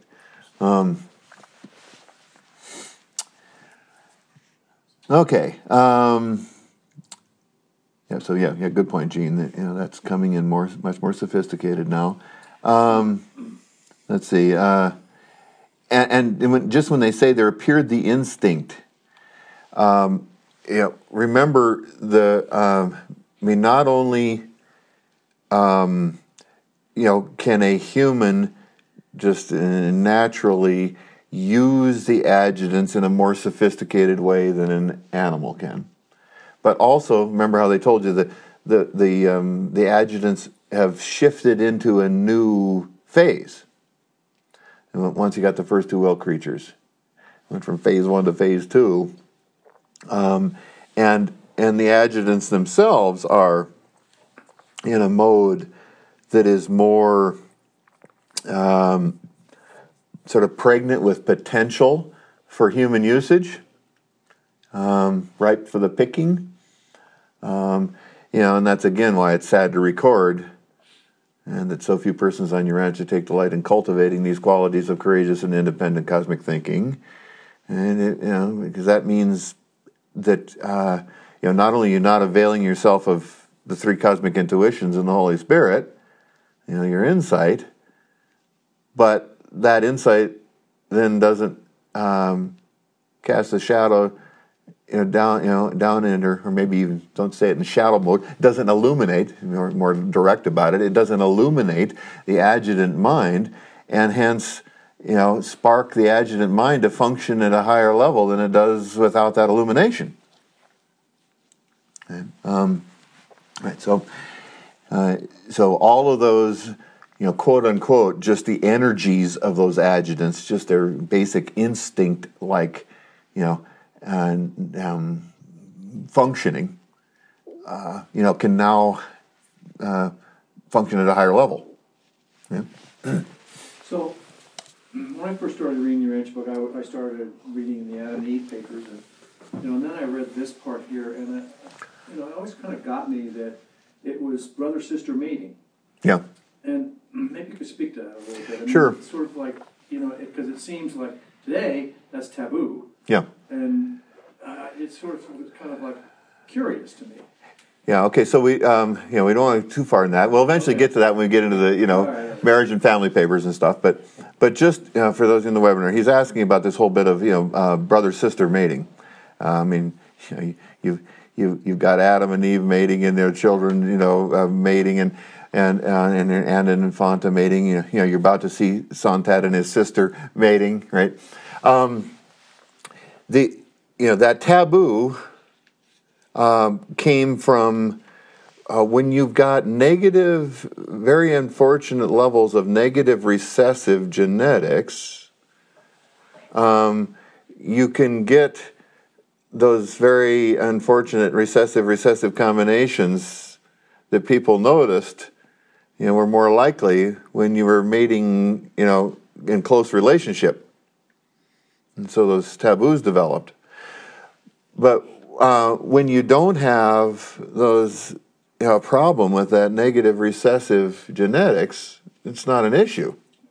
Okay. Good point, Gene. That's coming in much more sophisticated now. Let's see. And when they say there appeared the instinct, remember not only, can a human just naturally use the adjutants in a more sophisticated way than an animal can, but also remember how they told you that the adjutants have shifted into a new phase. And once you got the first two will creatures, went from phase 1 to phase 2. And the adjutants themselves are in a mode that is more sort of pregnant with potential for human usage, ripe for the picking. and that's again why it's sad to record, and that so few persons on your ranch take delight in cultivating these qualities of courageous and independent cosmic thinking, and because that means that not only you're not availing yourself of the three cosmic intuitions and the Holy Spirit, your insight, but that insight then doesn't cast a shadow down in, or maybe even don't say it in shadow mode, doesn't illuminate, more direct about it, it doesn't illuminate the adjutant mind, and hence, spark the adjutant mind to function at a higher level than it does without that illumination. Okay. Right, so all of those, quote unquote, just the energies of those adjutants, just their basic instinct, like, functioning, can now function at a higher level. Yeah. So, when I first started reading your ranch book, I started reading the Adam and Eve papers, and then I read this part here, and it always kind of got me that it was brother-sister mating. Yeah. And maybe you could speak to that a little bit. Sure. It's sort of like, because it seems like today that's taboo. Yeah. And it's sort of kind of like curious to me. Yeah. Okay. So we don't want to go too far in that. We'll eventually get to that when we get into the marriage and family papers and stuff. But just for those in the webinar, he's asking about this whole bit of brother-sister mating. I mean, you've got Adam and Eve mating and their children, mating and Infanta mating. You're about to see Sontat and his sister mating, right? That taboo came from when you've got negative, very unfortunate levels of negative recessive genetics. You can get those very unfortunate recessive combinations that people noticed, were more likely when you were mating, in close relationship. And so those taboos developed. But when you don't have those, problem with that negative recessive genetics, it's not an issue.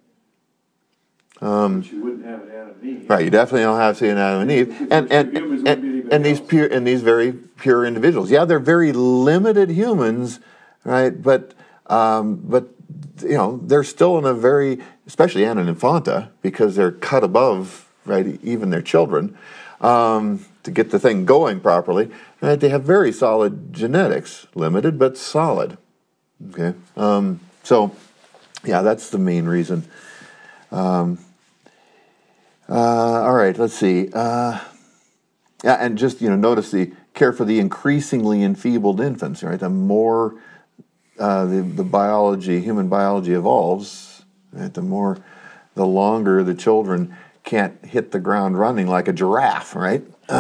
But you wouldn't have an Adam and Eve. Right, you definitely don't have to see an Adam and Eve, and these very pure individuals. Yeah, they're very limited humans, right? But they're still in a very, especially Anna and Infanta, because they're cut above, right, even their children, to get the thing going properly. Right, they have very solid genetics, limited but solid. Okay, so yeah, that's the main reason. All right, let's see. And just, notice the care for the increasingly enfeebled infants, right? The more the human biology evolves, right? The longer the children can't hit the ground running like a giraffe, right?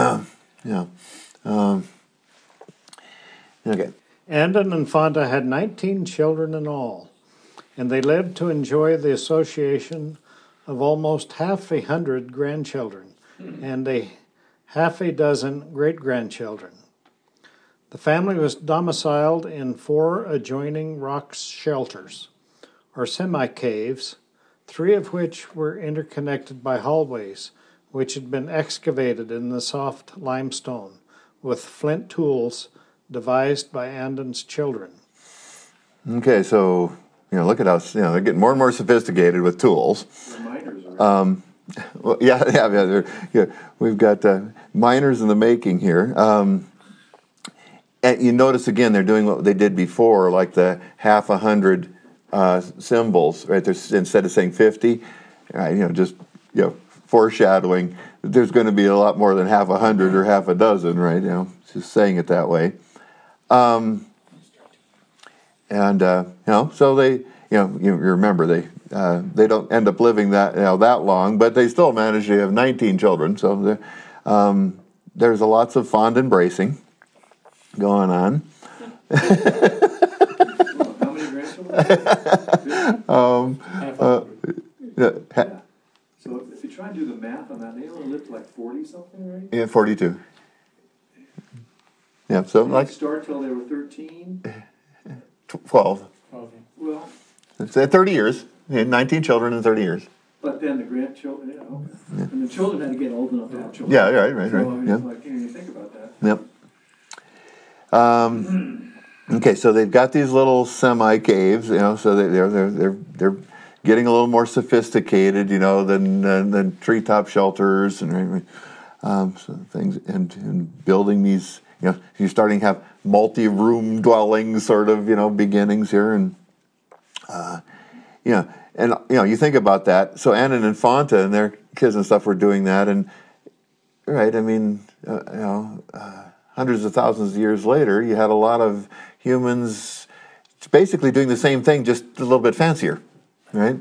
Okay. Anda and Infanta had 19 children in all, and they lived to enjoy the association of almost 600 grandchildren and half a dozen great-grandchildren. The family was domiciled in 4 adjoining rock shelters, or semi-caves, 3 of which were interconnected by hallways, which had been excavated in the soft limestone with flint tools devised by Andon's children. Okay, so look at us. They're getting more and more sophisticated with tools. The miners are. Well, yeah. We've got miners in the making here. And you notice again, they're doing what they did before, like the 100 symbols, right? There's, instead of saying 50, foreshadowing that there's going to be a lot more than 100 or half a dozen, right? Just saying it that way. So they, you remember they don't end up living that long, but they still manage to have 19 children. So there's lots of fond embracing going on. How many grandchildren? So if you try and do the math on that, they only lived like 40 something, right? Yeah, 42. Yeah, so Did like it start till they were 13? 12. Okay. Well, It's 30 years. 19 children in 30 years. but then the grandchildren, okay. And the children had to get old enough to have children. Yeah, right. So, I mean, Yeah. it's like, you think about that. Yep. Okay, so they've got these little semi caves, so they're getting a little more sophisticated, than treetop shelters and so things, and building these. You're starting to have multi-room dwellings, sort of, beginnings here, and you think about that. So Anna and Infanta and their kids and stuff were doing that, and right, I mean, hundreds of thousands of years later, you had a lot of humans basically doing the same thing, just a little bit fancier, right?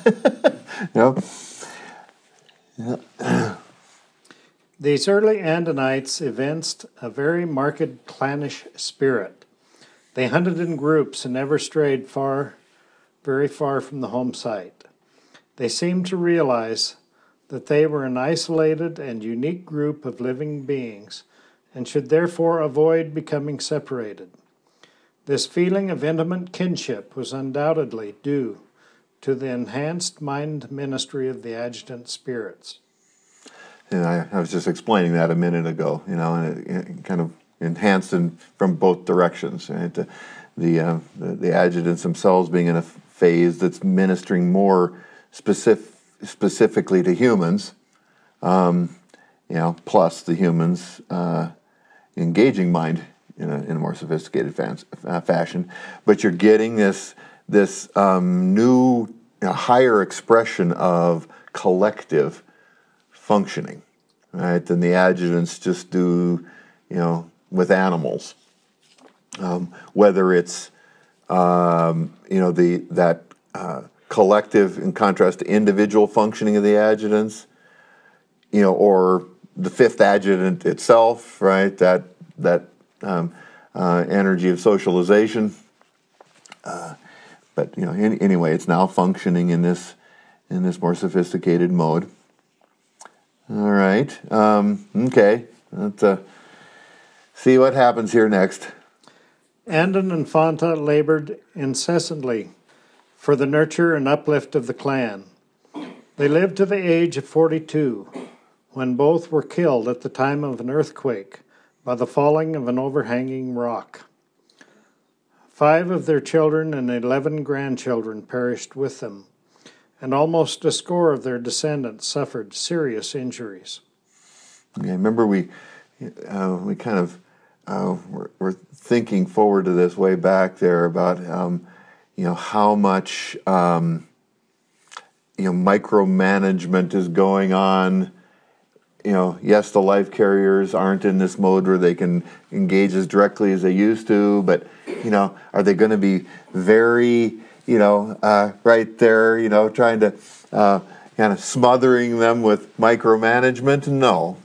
These early Andonites evinced a very marked clannish spirit. They hunted in groups and never strayed very far from the home site. They seemed to realize that they were an isolated and unique group of living beings and should therefore avoid becoming separated. This feeling of intimate kinship was undoubtedly due to the enhanced mind ministry of the adjutant spirits. And I was just explaining that a minute ago, and it kind of enhanced from both directions. Right? The adjutants themselves being in a phase that's ministering more specifically to humans, plus the humans engaging mind in a more sophisticated fashion. But you're getting this new higher expression of collective functioning, right? Than the adjutants just do, with animals. Whether it's that collective in contrast to individual functioning of the adjutants, or the fifth adjutant itself, right? That energy of socialization. But anyway, it's now functioning in this more sophisticated mode. All right. Okay. Let's see what happens here next. Andon and Infanta labored incessantly for the nurture and uplift of the clan. They lived to the age of 42, when both were killed at the time of an earthquake by the falling of an overhanging rock. 5 of their children and 11 grandchildren perished with them, and almost a score of their descendants suffered serious injuries. Yeah, remember we kind of were thinking forward to this way back there about how much micromanagement is going on. Yes, the life carriers aren't in this mode where they can engage as directly as they used to, but are they going to be very right there, trying to kind of smothering them with micromanagement? No.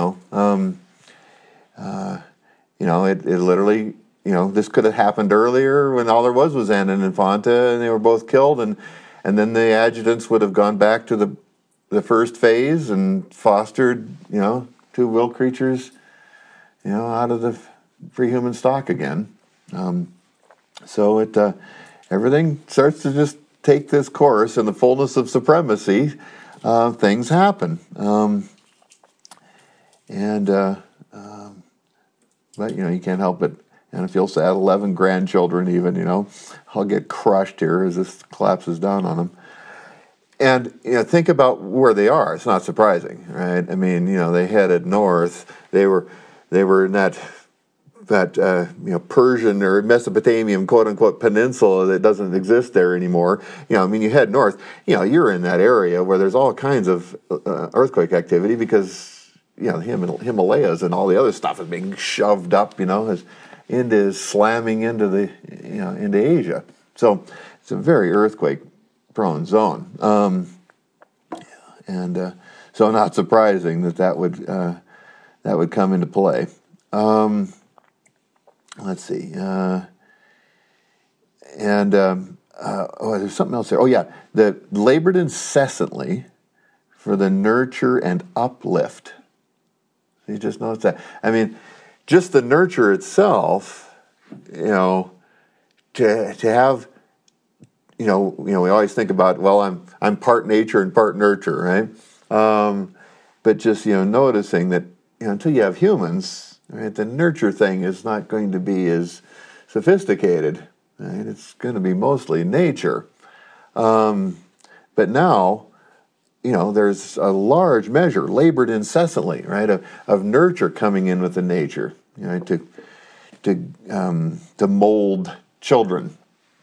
It literally, this could have happened earlier when all there was Anna and Infanta, and they were both killed, and then the adjutants would have gone back to the first phase and fostered, 2 will creatures, out of the free human stock again. So everything starts to just take this course in the fullness of supremacy. Things happen, but you can't help it. And I feel sad. 11 grandchildren, even I'll get crushed here as this collapses down on them. And think about where they are. It's not surprising, right? I mean, they headed north. They were in that Persian or Mesopotamian quote unquote peninsula that doesn't exist there anymore. You head north. You're in that area where there's all kinds of earthquake activity because the Himalayas and all the other stuff is being shoved up. Slamming into into Asia. So it's a very earthquake-prone zone, and so not surprising that would come into play. Let's see, there's something else there. Oh yeah, that labored incessantly for the nurture and uplift. You just notice that. I mean, just the nurture itself, to have, we always think about, well, I'm part nature and part nurture, right? But just, noticing that, until you have humans, right, the nurture thing is not going to be as sophisticated, right? It's going to be mostly nature. But now, there's a large measure, labored incessantly, right, of nurture coming in with the nature, to mold children.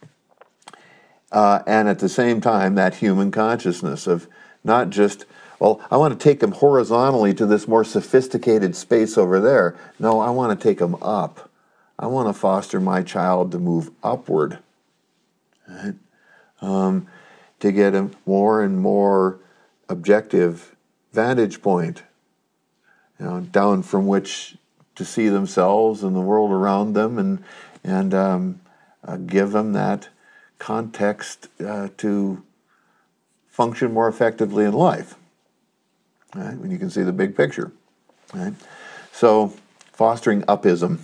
And at the same time, that human consciousness of not just, well, I want to take them horizontally to this more sophisticated space over there. No, I want to take them up. I want to foster my child to move upward, right? To get a more and more objective vantage point, down from which to see themselves and the world around them, and give them that context to function more effectively in life. Right? When you can see the big picture. Right? So, fostering upism.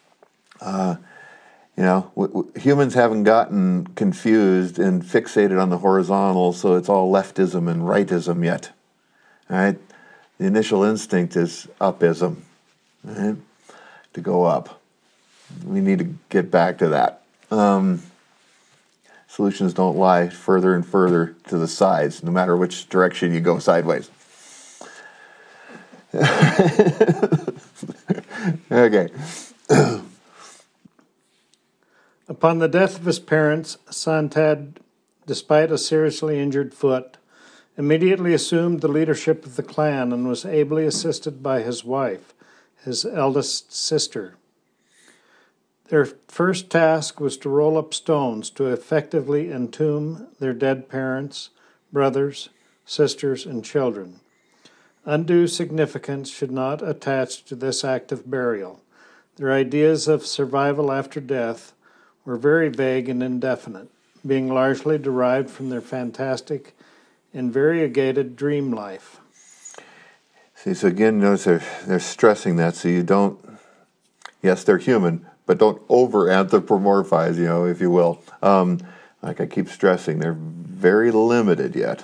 Humans haven't gotten confused and fixated on the horizontal, so it's all leftism and rightism yet. Right? The initial instinct is upism, right? To go up. We need to get back to that. Solutions don't lie further and further to the sides, no matter which direction you go sideways. Okay. Upon the death of his parents, Santad, despite a seriously injured foot, immediately assumed the leadership of the clan and was ably assisted by his wife, his eldest sister. Their first task was to roll up stones to effectively entomb their dead parents, brothers, sisters, and children. Undue significance should not attach to this act of burial. Their ideas of survival after death were very vague and indefinite, being largely derived from their fantastic and variegated dream life. See, so again, notice they're stressing that, so you don't, yes, they're human, but don't over-anthropomorphize, if you will. Like I keep stressing, they're very limited yet.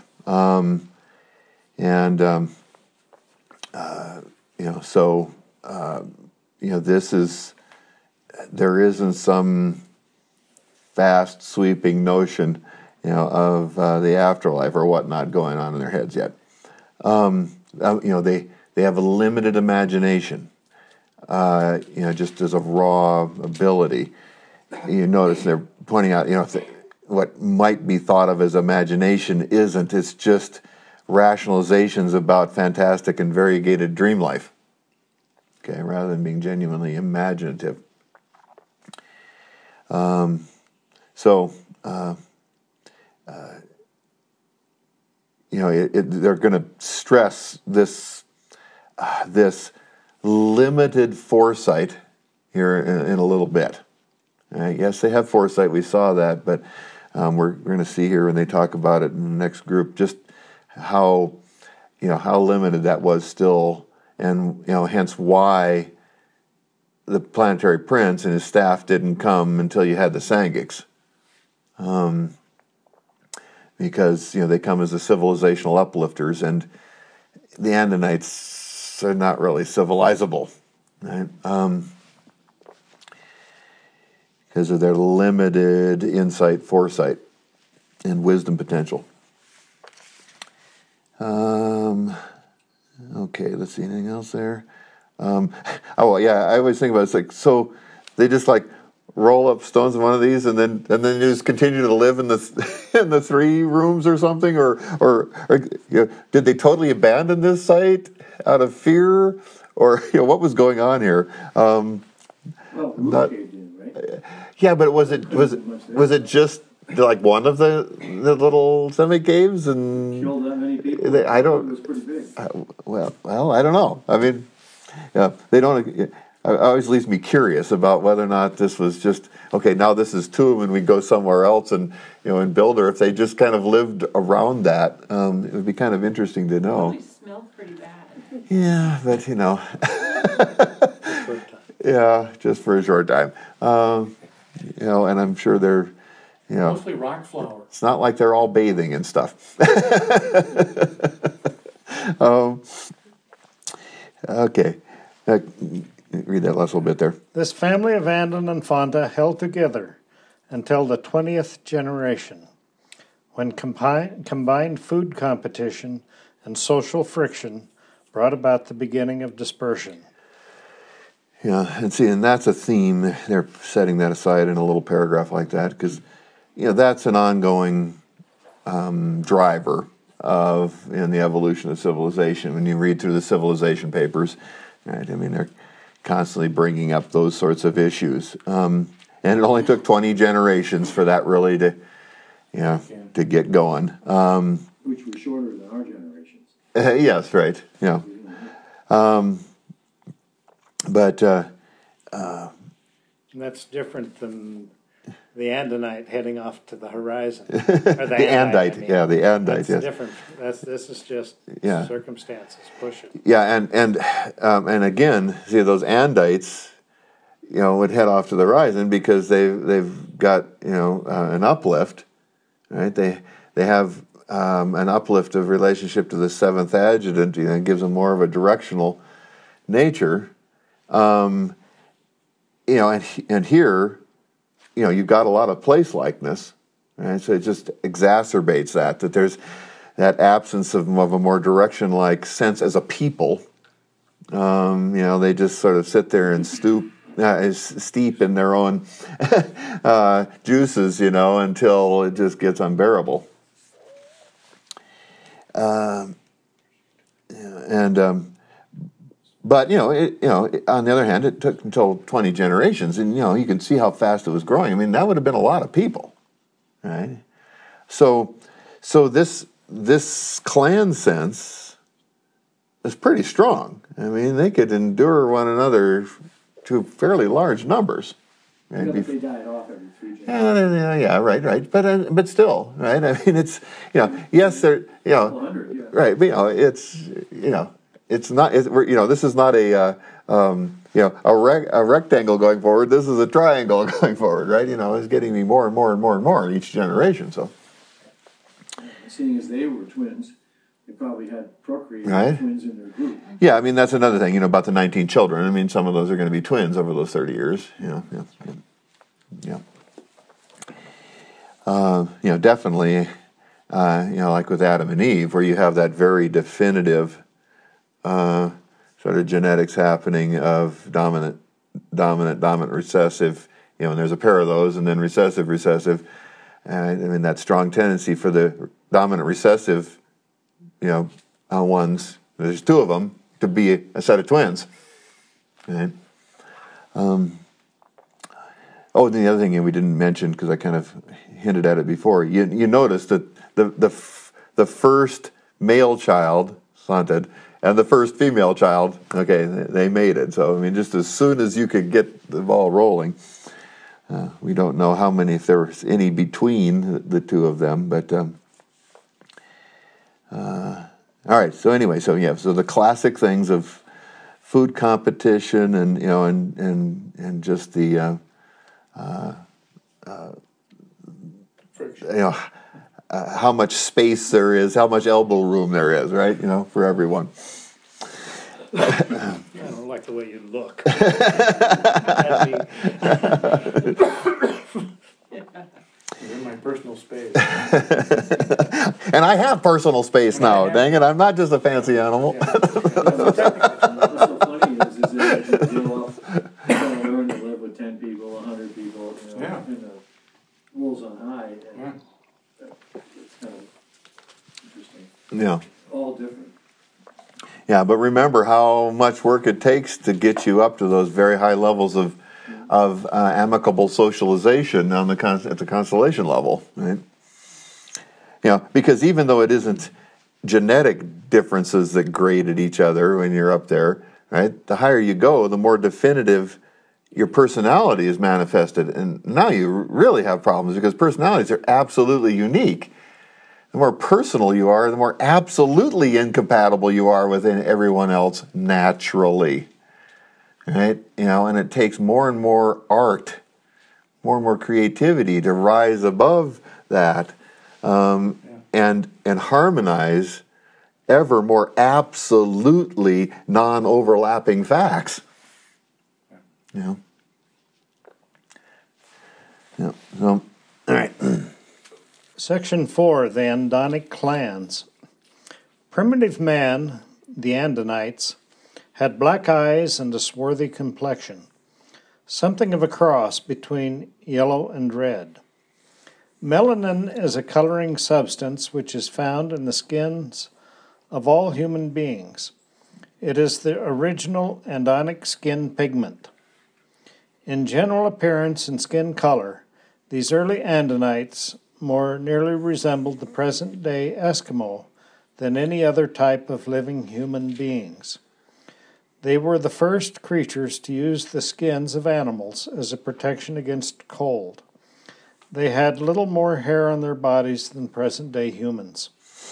There isn't some fast sweeping notion, of the afterlife or whatnot going on in their heads yet. They have a limited imagination, just as a raw ability. You notice they're pointing out, what might be thought of as imagination isn't. It's just rationalizations about fantastic and variegated dream life. Okay, rather than being genuinely imaginative. They're going to stress this limited foresight here in a little bit. Yes, they have foresight. We saw that, but we're going to see here when they talk about it in the next group just how limited that was still, and hence why the planetary prince and his staff didn't come until you had the Sangiks. Because they come as the civilizational uplifters, and the Andonites are not really civilizable, right? Because of their limited insight, foresight, and wisdom potential. Okay, let's see, anything else there? I always think about it's like, so they just roll up stones in one of these, and then you just continue to live in the in the 3 rooms or something, or did they totally abandon this site out of fear, or what was going on here? Well, caved in, right? Yeah, but was it just like one of the little semi-caves and killed that many people? I don't. It was pretty big. Well, I don't know. I mean, they don't. It always leaves me curious about whether or not this was just okay. Now this is tomb, and we go somewhere else, and and build. Or if they just kind of lived around that, it would be kind of interesting to know. Probably smelled pretty bad. Yeah, but Yeah, just for a short time. And I'm sure they're, mostly rock flour. It's not like they're all bathing and stuff. Okay. Read that last little bit there. This family of Andon and Fonda held together until the 20th generation, when combined food competition and social friction brought about the beginning of dispersion. Yeah, and that's a theme. They're setting that aside in a little paragraph like that because, that's an ongoing driver in the evolution of civilization. When you read through the civilization papers, right? I mean, they're constantly bringing up those sorts of issues. And it only took 20 generations for that really to get going. Which was shorter than our generations. Yes, right. Yeah. And that's different than the Andonite heading off to the horizon. Or the Andite, the Andite. That's yes. different. This is just circumstances pushing. Yeah, and again, see those Andites, would head off to the horizon because they've got an uplift, right? They have an uplift of relationship to the seventh adjutant. It gives them more of a directional nature. And here, you've got a lot of place likeness, right? So it just exacerbates that there's that absence of a more direction-like sense as a people. They just sort of sit there and steep in their own juices, until it just gets unbearable. But on the other hand, it took until 20 generations, and you can see how fast it was growing. I mean, that would have been a lot of people, right? So this clan sense is pretty strong. I mean, they could endure one another to fairly large numbers. Right? They died off every 3 generations. Yeah, right. But still, right? I mean, it's yes, they're right, but it's it's not. This is not a rectangle going forward. This is a triangle going forward, right? It's getting me more and more and more and more in each generation. So, seeing as they were twins, they probably had procreated twins in their group. Yeah, I mean that's another thing. About the 19 children. I mean, some of those are going to be twins over those 30 years. Definitely. Like with Adam and Eve, where you have that very definitive. Sort of genetics happening of dominant, recessive, and there's a pair of those, and then recessive. And that strong tendency for the dominant recessive, ones, there's 2 of them, to be a set of twins. Right? And the other thing we didn't mention, because I kind of hinted at it before, you notice that the first male child, Santed, and the first female child, they made it. So, I mean, just as soon as you could get the ball rolling, we don't know how many, if there was any between the 2 of them, but, all right, so anyway, so the classic things of food competition and, and just the, how much space there is, how much elbow room there is, right? For everyone. I don't like the way you look. You're in my personal space. And I have personal space now, dang it, I'm not just a fancy animal. What's so funny is that you learn to live with 10 people, 100 people, in the rules on high, and it's kind of interesting. Yeah. All different. Yeah, but remember how much work it takes to get you up to those very high levels of amicable socialization at the constellation level, right? Because even though it isn't genetic differences that grade at each other when you're up there, right? The higher you go, the more definitive your personality is manifested, and now you really have problems because personalities are absolutely unique. The more personal you are, the more absolutely incompatible you are with everyone else naturally. right? And it takes more and more art, more and more creativity to rise above that, and harmonize ever more absolutely non-overlapping facts. So, all right. Section 4, the Andonic clans. Primitive man, the Andonites, had black eyes and a swarthy complexion, something of a cross between yellow and red. Melanin is a coloring substance which is found in the skins of all human beings. It is the original Andonic skin pigment. In general appearance and skin color, these early Andonites more nearly resembled the present-day Eskimo than any other type of living human beings. They were the first creatures to use the skins of animals as a protection against cold. They had little more hair on their bodies than present-day humans.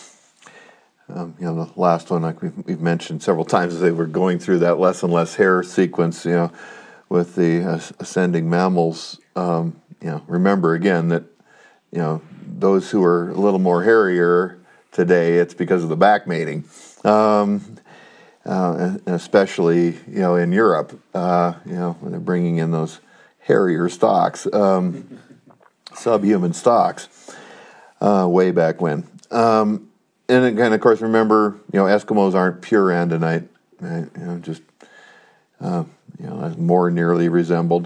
The last one, like we've mentioned several times, as they were going through that less and less hair sequence, with the ascending mammals. Remember again that, those who are a little more hairier today, it's because of the back mating, especially in Europe. When they're bringing in those hairier stocks, subhuman stocks, way back when. And again, of course, remember, Eskimos aren't pure Andonite, right? That's more nearly resembled.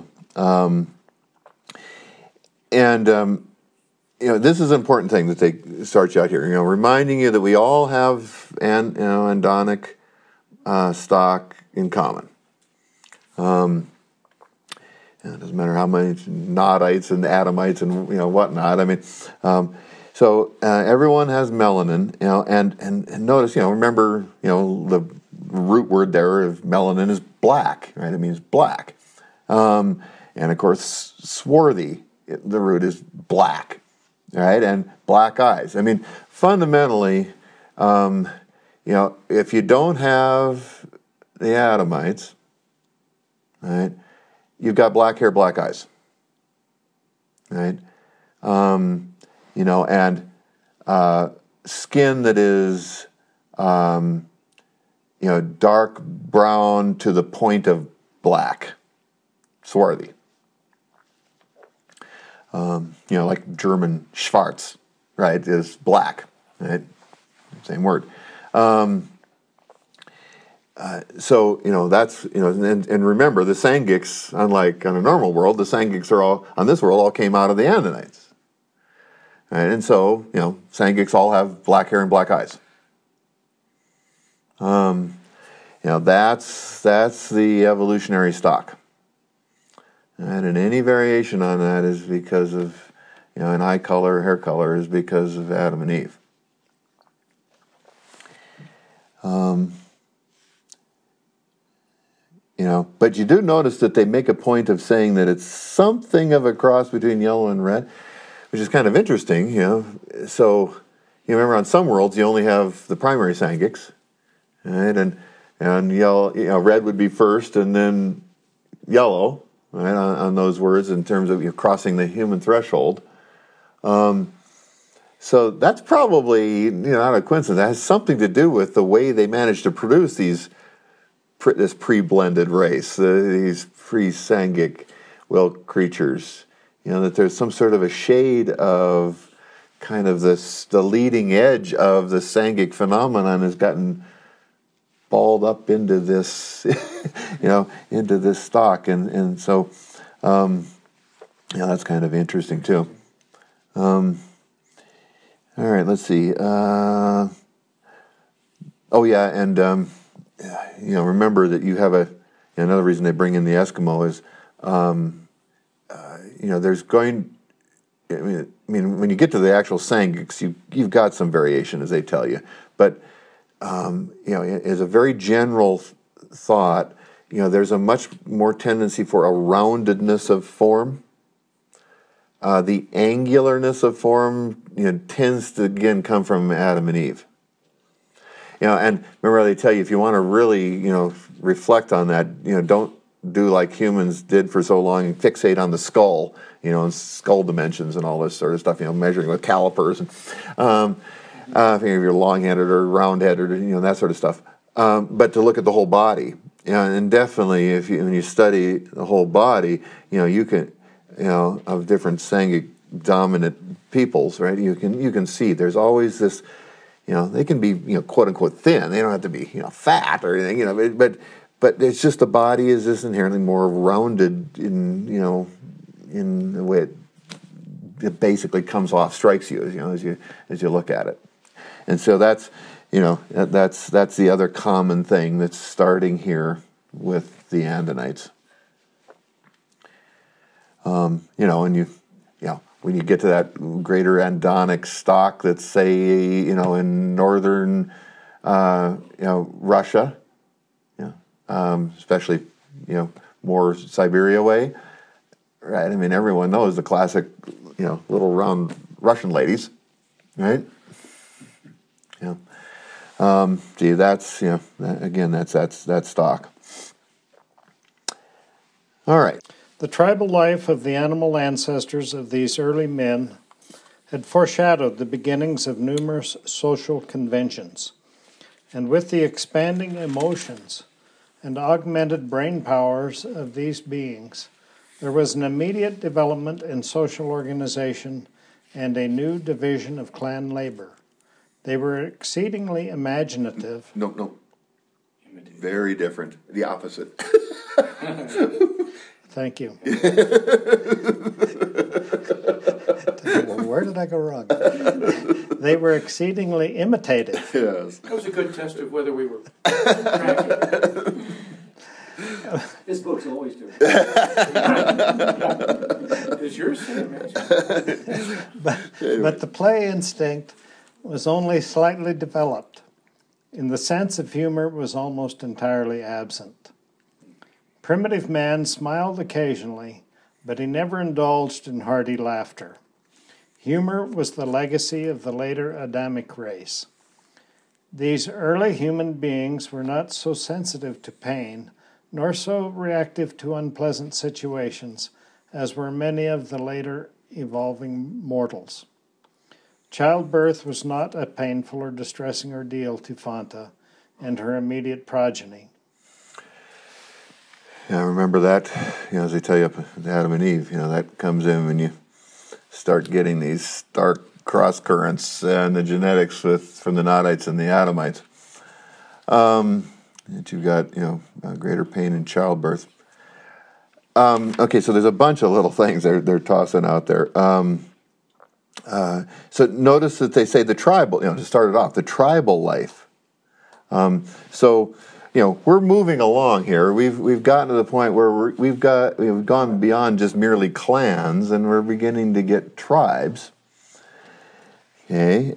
This is an important thing that they start you out here. Reminding you that we all have Andonic stock in common. It doesn't matter how many Nodites and Adamites and whatnot. I mean. So everyone has melanin, and notice, remember, the root word there of melanin is black, right? It means black. And of course, swarthy, the root is black, right? And black eyes. I mean, fundamentally, if you don't have the Adamites, right, you've got black hair, black eyes, right? And skin that is, dark brown to the point of black, swarthy. Like German Schwarz, right, is black, right? Same word. So that's, and remember, the Sangiks, unlike on a normal world, the Sangiks on this world all came out of the Andonites. Right? And so, Sangiks all have black hair and black eyes. That's the evolutionary stock. And any variation on that is because of, an eye color, hair color is because of Adam and Eve. But you do notice that they make a point of saying that it's something of a cross between yellow and red, which is kind of interesting, So, remember, on some worlds you only have the primary Sangiks, right? And yellow, red would be first, and then yellow, right? On those words, in terms of crossing the human threshold. So that's probably not a coincidence. That has something to do with the way they managed to produce this pre-blended race, these pre-Sangik wild creatures. That there's some sort of a shade of kind of the leading edge of the Sangik phenomenon has gotten balled up into this, into this stock. And so, that's kind of interesting too. All right, let's see. Remember that you have another reason they bring in the Eskimo is, there's going. I mean, when you get to the actual Sangiks, you've got some variation, as they tell you. But as a very general thought, there's a much more tendency for a roundedness of form. The angularness of form, tends to again come from Adam and Eve. And remember how they tell you, if you want to really, reflect on that, don't do like humans did for so long and fixate on the skull, and skull dimensions and all this sort of stuff, measuring with calipers and if you're long-handed or round-headed, that sort of stuff. But to look at the whole body, and definitely when you study the whole body, you can, of different Sangha dominant peoples, right? You can see there's always this, they can be, quote unquote thin. They don't have to be, fat or anything, but it's just the body is just inherently more rounded in the way it basically comes off, strikes you, as you look at it. And so that's the other common thing that's starting here with the Andinites. When you get to that greater Andonic stock that's, say, in northern, Russia, especially, more Siberia way, right? I mean, everyone knows the classic, little round Russian ladies, right? Yeah. That's, that's stock. All right. The tribal life of the animal ancestors of these early men had foreshadowed the beginnings of numerous social conventions, and with the expanding emotions and augmented brain powers of these beings, there was an immediate development in social organization and a new division of clan labor. They were exceedingly imaginative. No. Very different. The opposite. Thank you. Where did I go wrong? They were exceedingly imitative. Yes. That was a good test of whether we were tracking. This book's always doing Is yours same? But the play instinct was only slightly developed, and the sense of humor was almost entirely absent. Primitive man smiled occasionally, but he never indulged in hearty laughter. Humor was the legacy of the later Adamic race. These early human beings were not so sensitive to pain, nor so reactive to unpleasant situations as were many of the later evolving mortals. Childbirth was not a painful or distressing ordeal to Fanta and her immediate progeny. Yeah, I remember that, as they tell you up at Adam and Eve, that comes in when you start getting these stark cross currents in the genetics from the Nodites and the Adamites. That you've got, greater pain in childbirth. Okay, so there's a bunch of little things they're tossing out there. So notice that they say the tribal, to start it off, the tribal life. We're moving along here. We've gotten to the point where we've gone beyond just merely clans, and we're beginning to get tribes. Okay,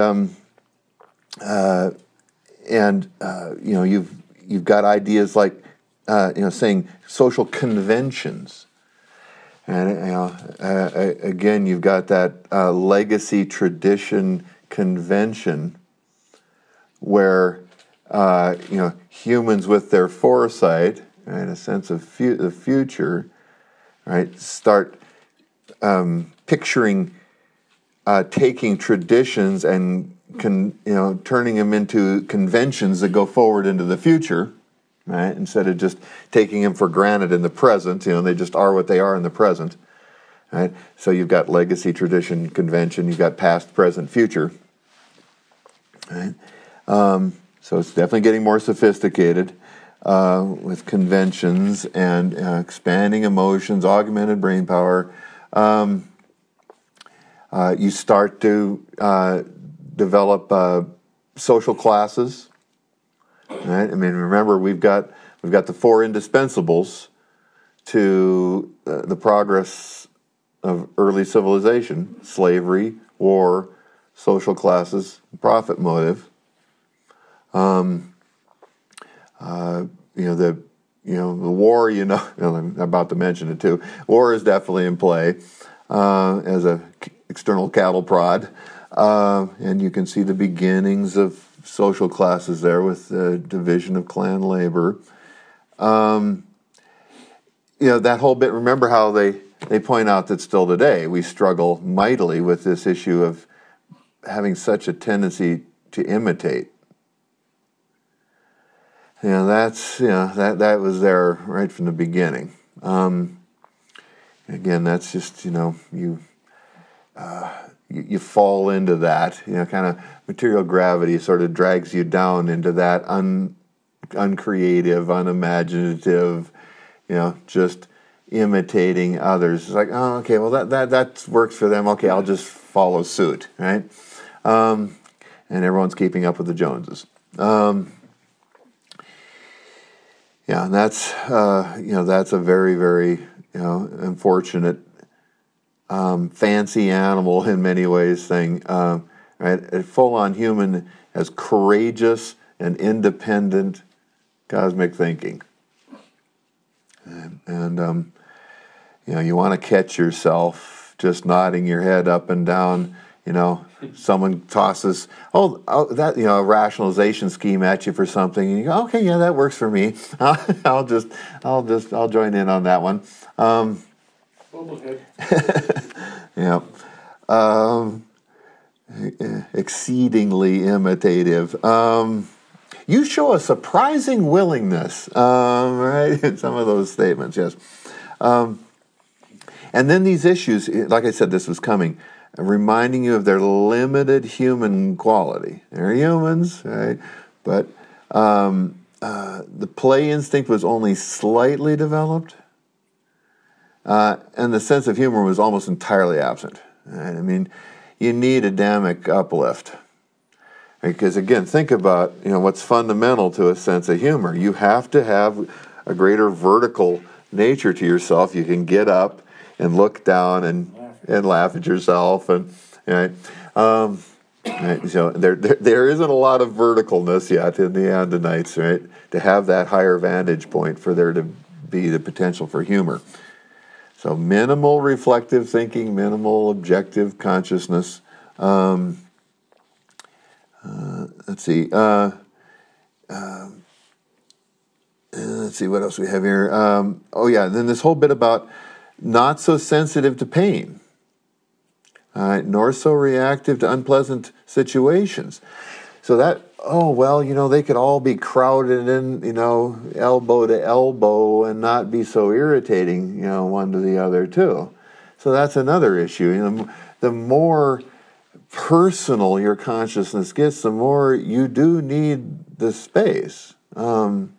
you've got ideas like saying social conventions, and again you've got that legacy tradition convention where humans with their foresight, right, a sense of the future, right, start picturing taking traditions and turning them into conventions that go forward into the future, right? Instead of just taking them for granted in the present, they just are what they are in the present, right? So you've got legacy, tradition, convention. You've got past, present, future, right? So it's definitely getting more sophisticated with conventions and expanding emotions, augmented brain power. You start to develop social classes. Right? I mean, remember we've got the four indispensables to the progress of early civilization: slavery, war, social classes, profit motive. The war, I'm about to mention it too. War is definitely in play as a external cattle prod, and you can see the beginnings of social classes there with the division of clan labor. that whole bit, remember how they point out that still today we struggle mightily with this issue of having such a tendency to imitate. That was there right from the beginning. Again, that's just, you fall into that, kind of material gravity sort of drags you down into that uncreative, unimaginative, just imitating others. It's like, oh, okay, well that works for them. Okay, I'll just follow suit, right? And everyone's keeping up with the Joneses. And that's that's a very, very unfortunate fancy animal in many ways thing, right? A full-on human has courageous and independent cosmic thinking, and you want to catch yourself just nodding your head up and down. Someone tosses that a rationalization scheme at you for something, and you go, okay, yeah, that works for me. I'll join in on that one. Yeah, exceedingly imitative. You show a surprising willingness, right? In some of those statements, yes. And then these issues, like I said, this was coming, reminding you of their limited human quality. They're humans, right? But the play instinct was only slightly developed, and the sense of humor was almost entirely absent. Right? I mean, you need Adamic uplift. Because again, think about what's fundamental to a sense of humor. You have to have a greater vertical nature to yourself. You can get up and look down and laugh at yourself, and right. Right, so there isn't a lot of verticalness yet in the Andinites, right? To have that higher vantage point for there to be the potential for humor. So minimal reflective thinking, minimal objective consciousness. Let's see. Let's see what else we have here. Then this whole bit about not so sensitive to pain, nor so reactive to unpleasant situations. So that, they could all be crowded in, elbow to elbow and not be so irritating, one to the other too. So that's another issue. The more personal your consciousness gets, the more you do need the space. And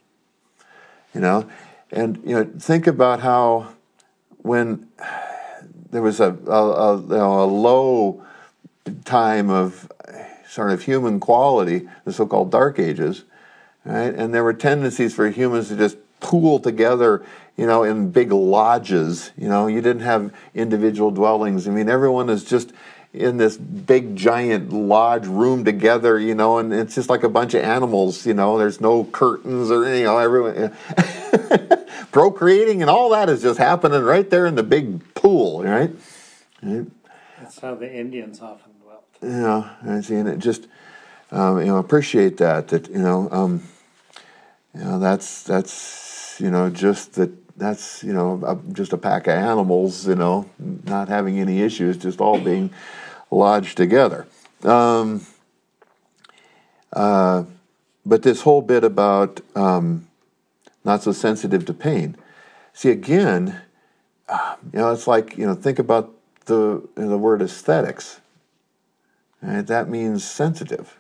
think about how when there was a low time of sort of human quality, the so-called Dark Ages, right? And there were tendencies for humans to just pool together, in big lodges. You didn't have individual dwellings. I mean, everyone is just in this big giant lodge room together, and it's just like a bunch of animals, there's no curtains or everyone procreating and all that is just happening right there in the big pool, right? That's how the Indians often dwelt. I see, and it just appreciate that that's just that. That's just a pack of animals, not having any issues, just all being lodged together. But this whole bit about not so sensitive to pain. See, again, it's like think about the word aesthetics. Right? That means sensitive.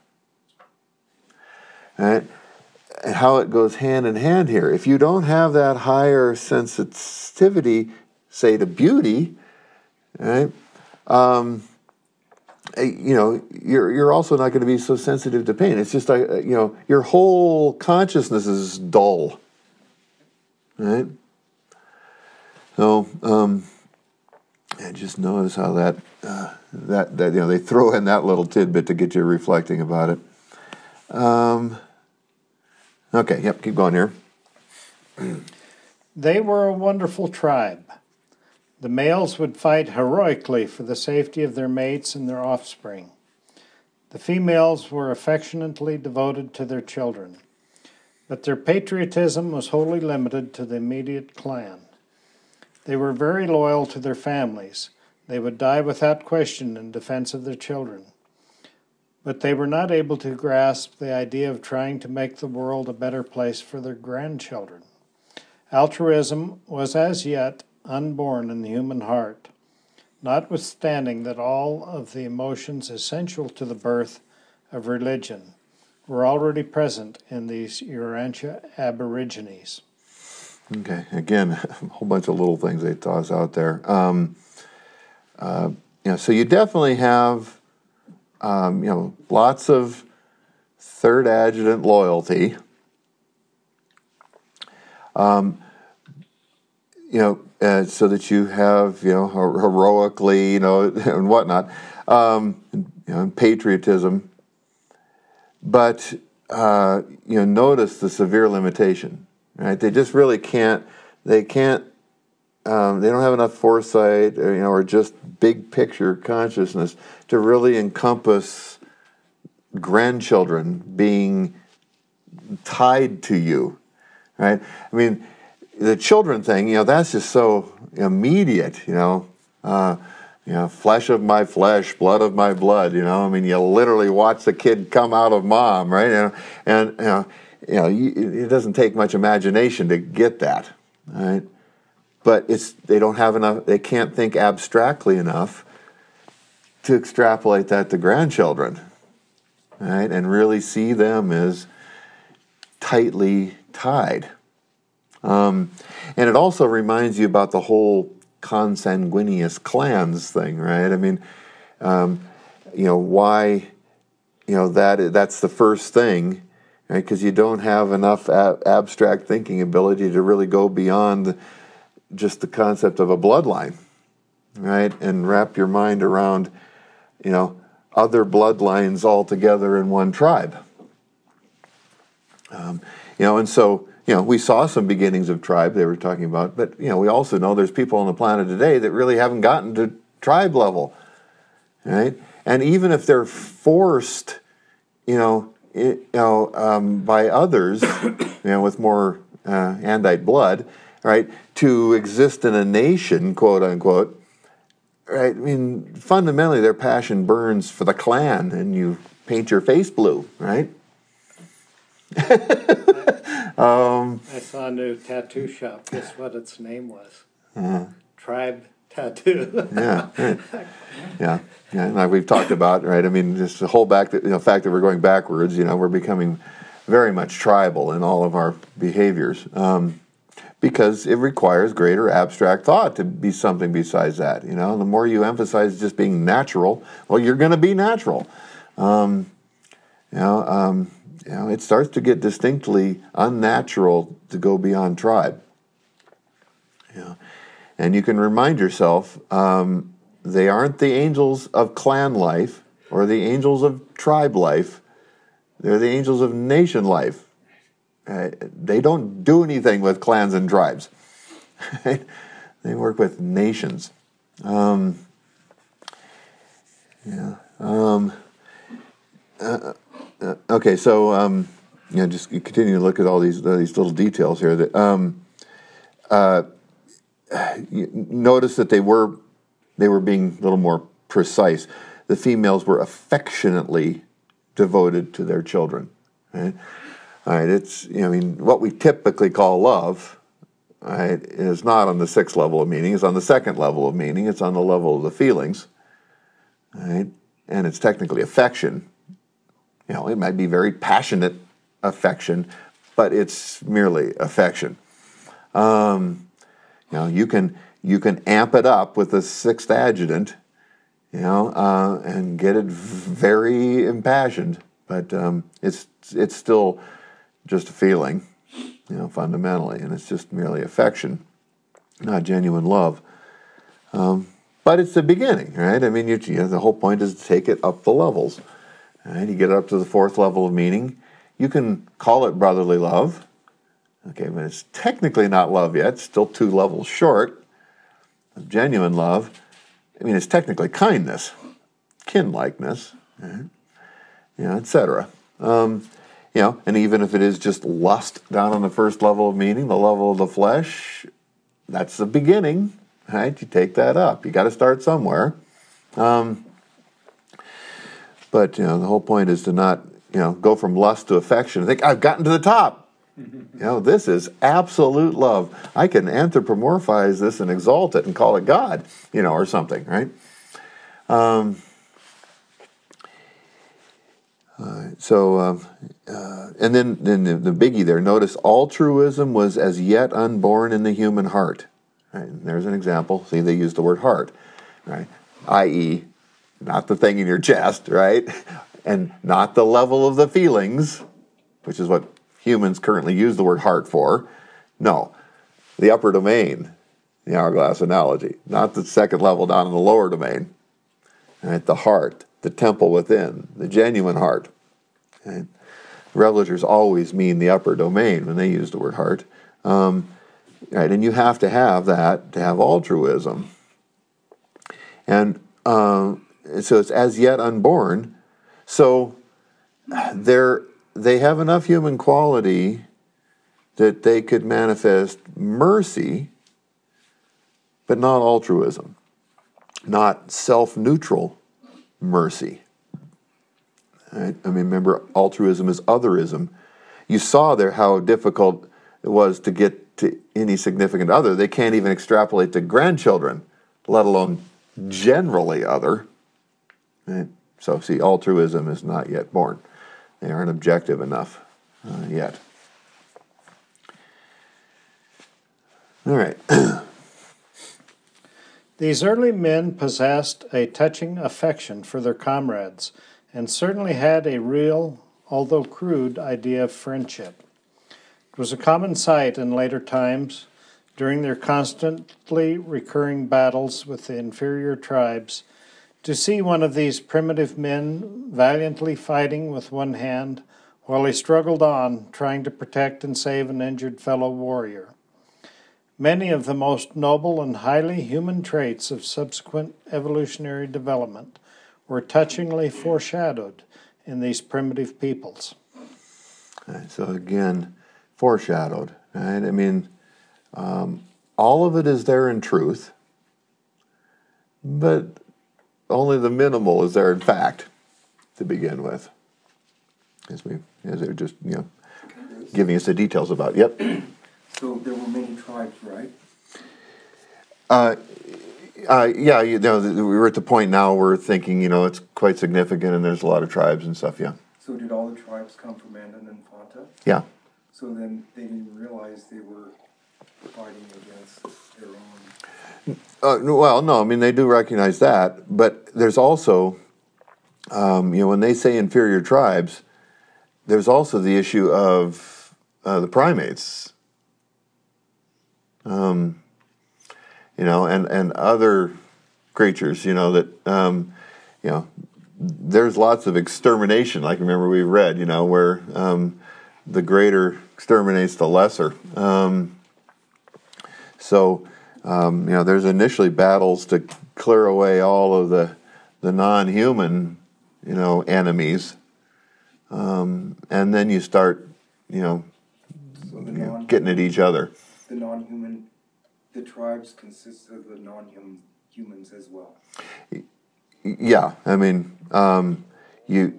Right? And how it goes hand in hand here. If you don't have that higher sensitivity, say, to beauty, right? You're also not going to be so sensitive to pain. It's just like your whole consciousness is dull, right? So I just notice how that they throw in that little tidbit to get you reflecting about it. Okay, yep, keep going here. They were a wonderful tribe. The males would fight heroically for the safety of their mates and their offspring. The females were affectionately devoted to their children, but their patriotism was wholly limited to the immediate clan. They were very loyal to their families. They would die without question in defense of their children. But they were not able to grasp the idea of trying to make the world a better place for their grandchildren. Altruism was as yet unborn in the human heart, notwithstanding that all of the emotions essential to the birth of religion were already present in these Urantia Aborigines. Okay, again, a whole bunch of little things they toss out there. So you definitely have, lots of third adjutant loyalty. So that you have, heroically, and whatnot, patriotism. But, notice the severe limitation, right? They just really can't, they don't have enough foresight, or just big picture consciousness to really encompass grandchildren being tied to you, right? I mean, the children thing, that's just so immediate, flesh of my flesh, blood of my blood, you literally watch the kid come out of mom, right? It doesn't take much imagination to get that, right? But they don't have enough, they can't think abstractly enough to extrapolate that to grandchildren, right? And really see them as tightly tied. And it also reminds you about the whole consanguineous clans thing, right? I mean, why, that's the first thing, right? Because you don't have enough abstract thinking ability to really go beyond just the concept of a bloodline, right? And wrap your mind around, other bloodlines all together in one tribe. And so, we saw some beginnings of tribe they were talking about, but, we also know there's people on the planet today that really haven't gotten to tribe level, right? And even if they're forced, by others, with more Andite blood, right, to exist in a nation, quote unquote, right? I mean, fundamentally, their passion burns for the clan, and you paint your face blue, right? I saw a new tattoo shop. Guess what its name was? Tribe Tattoo. Yeah. Like we've talked about, right? I mean, just the whole fact that we're going backwards. We're becoming very much tribal in all of our behaviors, because it requires greater abstract thought to be something besides that. The more you emphasize just being natural, well, you're going to be natural. It starts to get distinctly unnatural to go beyond tribe. And you can remind yourself, they aren't the angels of clan life or the angels of tribe life. They're the angels of nation life. They don't do anything with clans and tribes. They work with nations. Okay, so just continue to look at all these little details here. That notice that they were being a little more precise. The females were affectionately devoted to their children. Right? All right, it's what we typically call love. Right, is not on the sixth level of meaning. It's on the second level of meaning. It's on the level of the feelings. Right, and it's technically affection. It might be very passionate affection, but it's merely affection. You can amp it up with the sixth adjutant, and get it very impassioned, but it's still just a feeling, fundamentally, and it's just merely affection, not genuine love. But it's the beginning, right? I mean, the whole point is to take it up the levels. Right? You get it up to the fourth level of meaning. You can call it brotherly love. Okay, but it's technically not love yet. It's still 2 levels short of genuine love. I mean, it's technically kindness, kinlikeness, right? Etc. And even if it is just lust down on the first level of meaning, the level of the flesh, that's the beginning, right? You take that up. You got to start somewhere. But the whole point is to not go from lust to affection. Think I've gotten to the top. This is absolute love. I can anthropomorphize this and exalt it and call it God, or something, right? And then the biggie there, notice altruism was as yet unborn in the human heart. Right? And there's an example. See, they use the word heart, right? I.e., not the thing in your chest, right? And not the level of the feelings, which is what humans currently use the word heart for. No, the upper domain, the hourglass analogy, not the second level down in the lower domain. Right? The heart, the temple within, the genuine heart. Right? Revelers always mean the upper domain when they use the word heart. Right? And you have to have that to have altruism. And so it's as yet unborn. So they have enough human quality that they could manifest mercy, but not altruism, not self-neutral mercy. Right? I mean, remember, altruism is otherism. You saw there how difficult it was to get to any significant other. They can't even extrapolate to grandchildren, let alone generally other. Right? So, see, altruism is not yet born. They aren't objective enough yet. All right. These early men possessed a touching affection for their comrades and certainly had a real, although crude, idea of friendship. It was a common sight in later times, during their constantly recurring battles with the inferior tribes, to see one of these primitive men valiantly fighting with one hand while he struggled on, trying to protect and save an injured fellow warrior. Many of the most noble and highly human traits of subsequent evolutionary development were touchingly foreshadowed in these primitive peoples. Right, so again, foreshadowed. Right? I mean, all of it is there in truth, but only the minimal is there in fact to begin with. As they're just giving us the details about. Yep. So there were many tribes, right? Yeah, we're at the point now where we're thinking, it's quite significant and there's a lot of tribes and stuff, yeah. So did all the tribes come from Andan and Fanta? Yeah. So then they didn't realize they were fighting against their own... Well, no, I mean, they do recognize that, but there's also, when they say inferior tribes, there's also the issue of the primates. And other creatures, that, there's lots of extermination. Like, remember we read, where the greater exterminates the lesser. There's initially battles to clear away all of the non-human, enemies. And then you start, getting at each other. The tribes consist of the non-humans as well. Yeah, I mean, you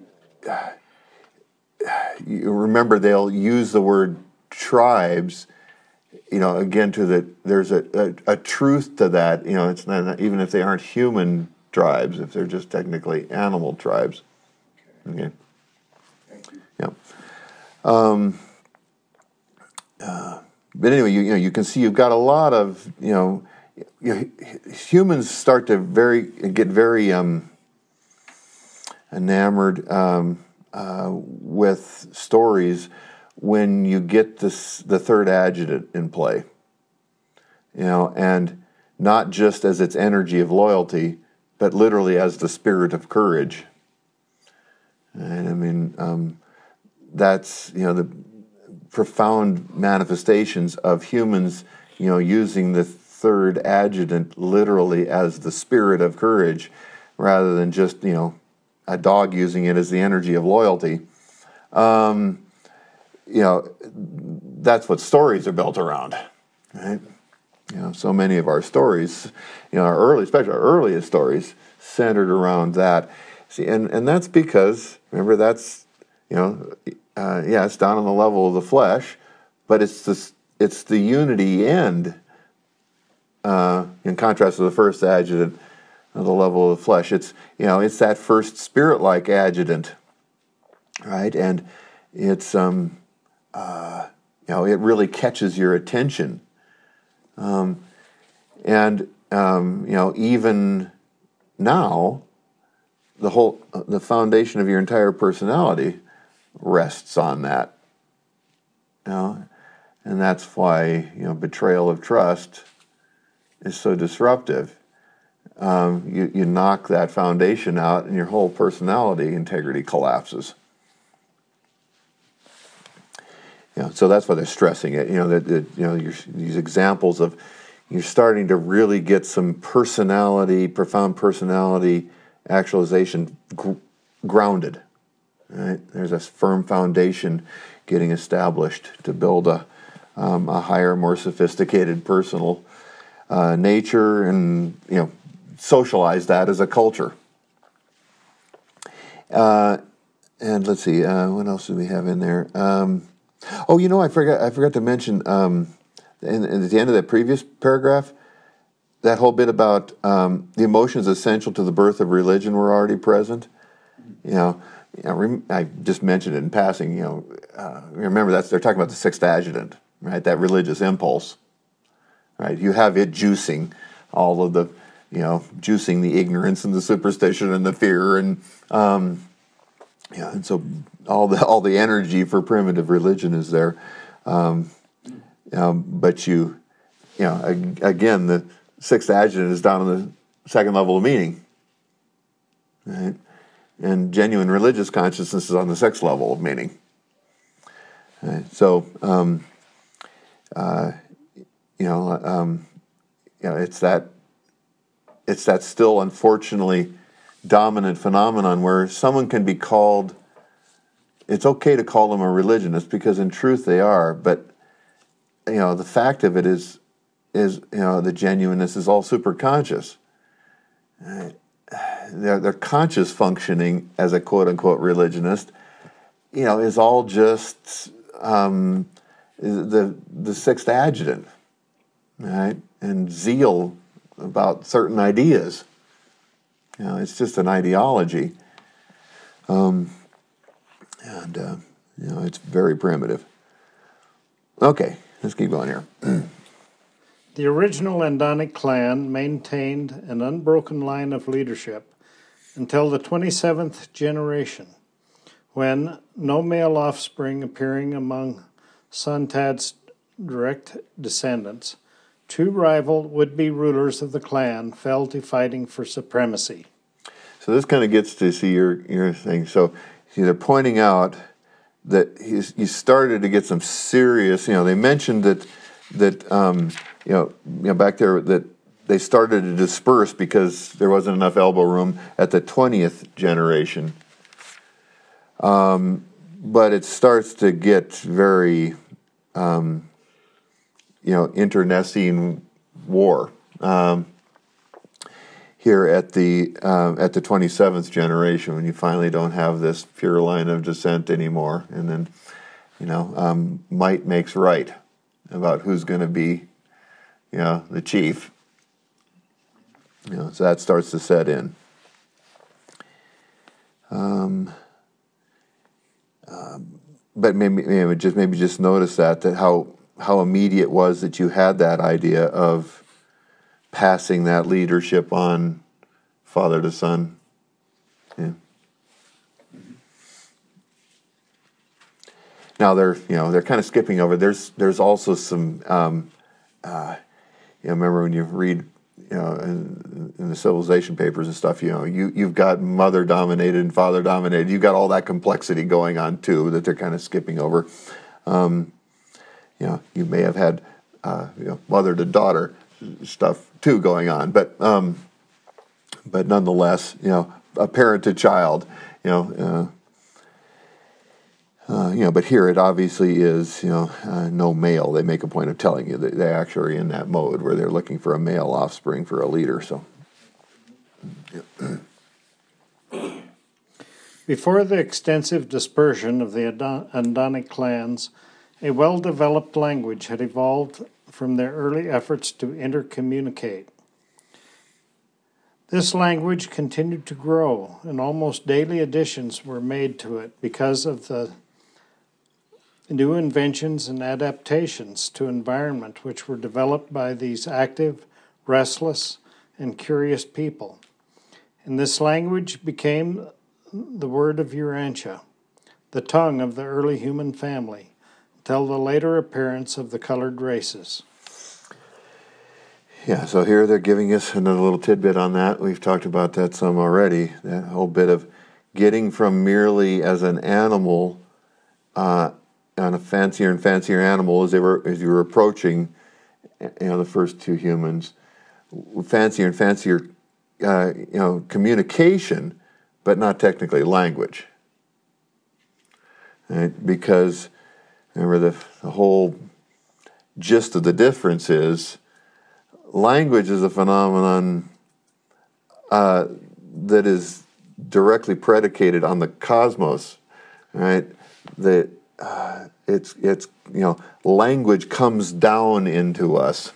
remember they'll use the word tribes, again there's a truth to that, it's not, even if they aren't human tribes, if they're just technically animal tribes. Okay. Thank you. Yeah. But anyway, you can see you've got a lot of, humans start to get very enamored with stories when you get the third adjutant in play, and not just as its energy of loyalty, but literally as the spirit of courage. And I mean, that's, the profound manifestations of humans, using the third adjutant literally as the spirit of courage, rather than just, a dog using it as the energy of loyalty. That's what stories are built around, right? So many of our stories, especially our earliest stories, centered around that. See, and that's because, remember, that's, it's down on the level of the flesh, but it's the unity end, in contrast to the first adjutant of the level of the flesh. It's that first spirit-like adjutant, right? And it's it really catches your attention. Even now, the foundation of your entire personality rests on that. And that's why betrayal of trust is so disruptive. You knock that foundation out, and your whole personality integrity collapses. So that's why they're stressing it. These examples of you're starting to really get some profound personality actualization grounded. Right? There's a firm foundation getting established to build a higher, more sophisticated personal nature, and socialize that as a culture. And let's see, what else do we have in there? I forgot to mention, at the end of that previous paragraph, that whole bit about the emotions essential to the birth of religion were already present. I just mentioned it in passing. Remember they're talking about the sixth adjutant, right? That religious impulse, right? You have it juicing all of the, juicing the ignorance and the superstition and the fear, and and so all the energy for primitive religion is there. But again, the sixth adjutant is down on the second level of meaning, right? And genuine religious consciousness is on the sixth level of meaning. Right? So, it's that still unfortunately dominant phenomenon where someone can be called. It's okay to call them a religionist because in truth they are, but the fact of it is the genuineness is all superconscious. Their conscious functioning as a quote unquote religionist, is all just the sixth adjutant, right? And zeal about certain ideas. It's just an ideology, it's very primitive. Okay, let's keep going here. The original Andonic clan maintained an unbroken line of leadership until the 27th generation, when, no male offspring appearing among Sontad's direct descendants, two rival would-be rulers of the clan fell to fighting for supremacy. So this kind of gets to see your thing. So they're pointing out that you started to get some serious. They mentioned that back there that they started to disperse because there wasn't enough elbow room at the 20th generation. But it starts to get very, internecine war here at the 27th generation, when you finally don't have this pure line of descent anymore, and then might makes right about who's going to be the chief. So that starts to set in. But maybe just notice that how immediate it was that you had that idea of passing that leadership on father to son. Yeah. Now they're kind of skipping over. There's also some remember when you read in the civilization papers and stuff, you've got mother dominated and father dominated. You've got all that complexity going on too that they're kind of skipping over. You may have had mother to daughter stuff too going on, but nonetheless, a parent to child, But here it obviously is, no male. They make a point of telling you that they actually are in that mode where they're looking for a male offspring for a leader. So, Before the extensive dispersion of the Andonic clans, a well-developed language had evolved from their early efforts to intercommunicate. This language continued to grow, and almost daily additions were made to it because of the new inventions and adaptations to environment which were developed by these active, restless, and curious people. And this language became the word of Urantia, the tongue of the early human family, until the later appearance of the colored races. Yeah, so here they're giving us another little tidbit on that. We've talked about that some already, that whole bit of getting from merely as an animal, on a fancier and fancier animal as you were approaching, the first two humans, fancier and fancier, communication, but not technically language. Right? Because remember the whole gist of the difference is language is a phenomenon that is directly predicated on the cosmos, right? That it's language comes down into us.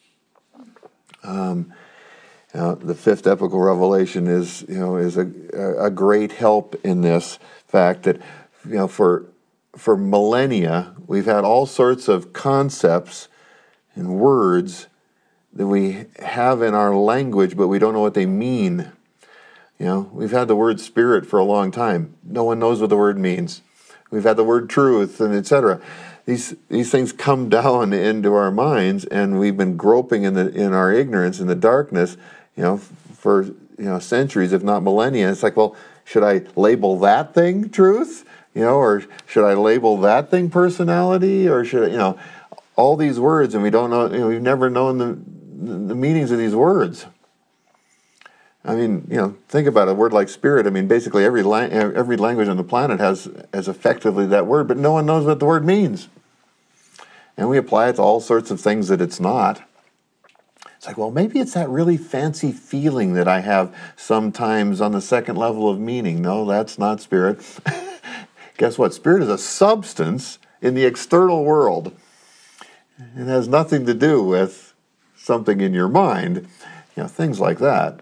The fifth epical revelation is a great help in this fact that for millennia we've had all sorts of concepts and words that we have in our language, but we don't know what they mean. We've had the word spirit for a long time. No one knows what the word means. We've had the word truth, and etc. These things come down into our minds, and we've been groping in our ignorance, in the darkness, for centuries, if not millennia. It's like, well, should I label that thing truth? Or should I label that thing personality? Or should I, all these words, and we don't know. We've never known the meanings of these words. I mean, think about a word like spirit. I mean, basically every language on the planet has effectively that word, but no one knows what the word means. And we apply it to all sorts of things that it's not. It's like, well, maybe it's that really fancy feeling that I have sometimes on the second level of meaning. No, that's not spirit. Guess what? Spirit is a substance in the external world. It has nothing to do with something in your mind. Things like that.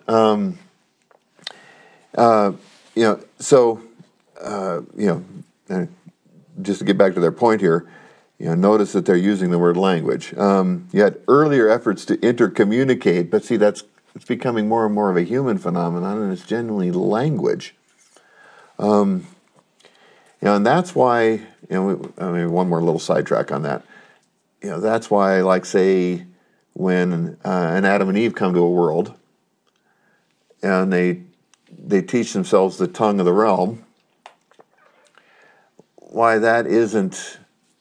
Just to get back to their point here, notice that they're using the word language. You had earlier efforts to intercommunicate, but see, it's becoming more and more of a human phenomenon, and it's genuinely language. And that's why, one more little sidetrack on that. That's why, like, say, when an Adam and Eve come to a world, and they teach themselves the tongue of the realm, why that isn't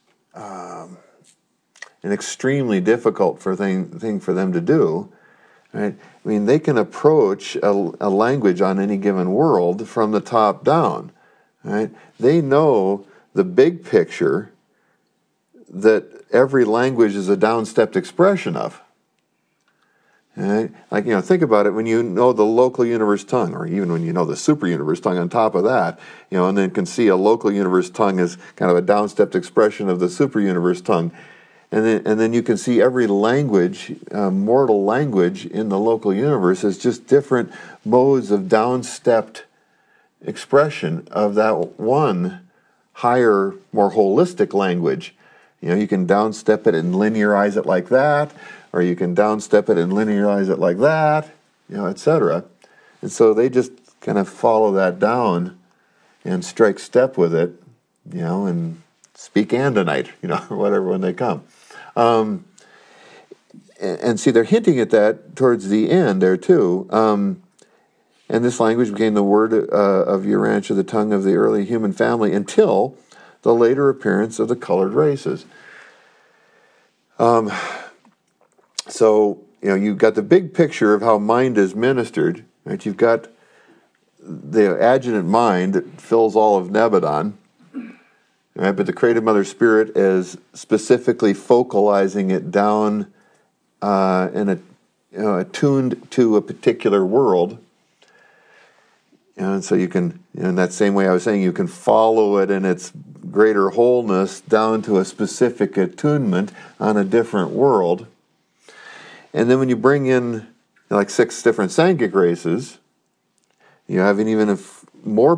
an extremely difficult thing for them to do, right? I mean, they can approach a language on any given world from the top down, right? They know the big picture that every language is a down-stepped expression of. Right? Like, think about it when you know the local universe tongue, or even when you know the super universe tongue on top of that, and then can see a local universe tongue as kind of a down-stepped expression of the super universe tongue. And then you can see every language, mortal language in the local universe as just different modes of down-stepped expression of that one higher, more holistic language. You can downstep it and linearize it like that, or you can downstep it and linearize it like that, etc. And so they just kind of follow that down and strike step with it, and speak Andonite, or whatever when they come. And see, they're hinting at that towards the end there too. And this language became the word of Urantia, the tongue of the early human family, until the later appearance of the colored races. So, you've got the big picture of how mind is ministered, right? You've got the adjutant mind that fills all of Nebadon, right? But the creative mother spirit is specifically focalizing it down and attuned to a particular world. And so you can, in that same way I was saying, you can follow it in its greater wholeness down to a specific attunement on a different world. And then when you bring in like 6 different Sangha graces, you have an even more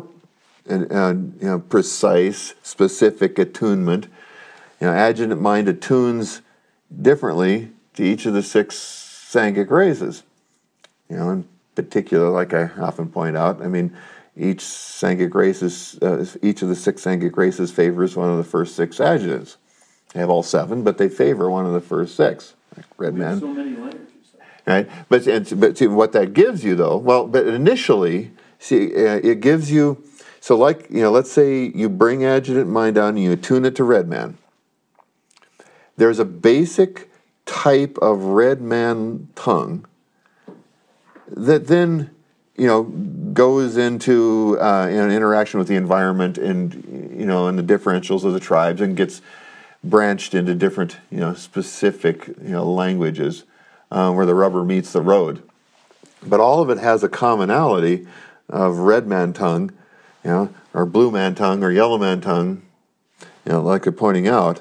precise, specific attunement. Adjutant mind attunes differently to each of the 6 Sangha graces. In particular, like I often point out, each Sangha grace each of the 6 Sangha graces favors one of the first 6 adjutants. They have all 7, but they favor one of the first 6. Like red man. So many languages. Right, but see, what that gives you though, but initially, it gives you. So, let's say you bring adjutant mind down and you attune it to red man. There's a basic type of red man tongue that then, goes into an interaction with the environment and, and the differentials of the tribes and gets branched into different, specific, languages where the rubber meets the road. But all of it has a commonality of red man tongue, or blue man tongue, or yellow man tongue, like you're pointing out.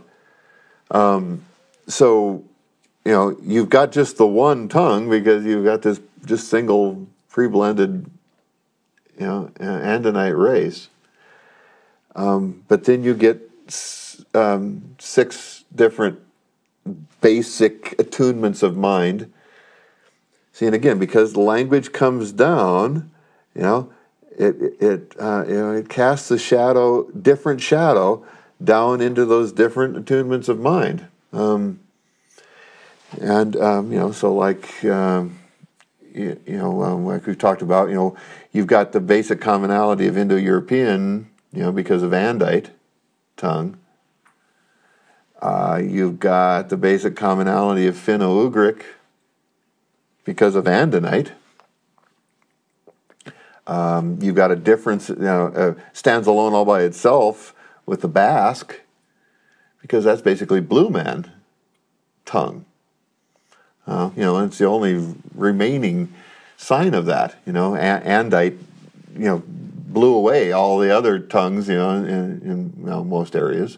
So, you've got just the one tongue because you've got this just single pre-blended, Andinite race. But then you get 6 different basic attunements of mind. See, and again, because the language comes down, it casts a different shadow down into those different attunements of mind. So like we've talked about, you've got the basic commonality of Indo-European, because of Andite tongue. You've got the basic commonality of Finno-Ugric because of Andinite. You've got a difference, stands alone all by itself with the Basque because that's basically blue man tongue. And it's the only remaining sign of that. Andite, blew away all the other tongues, in most areas.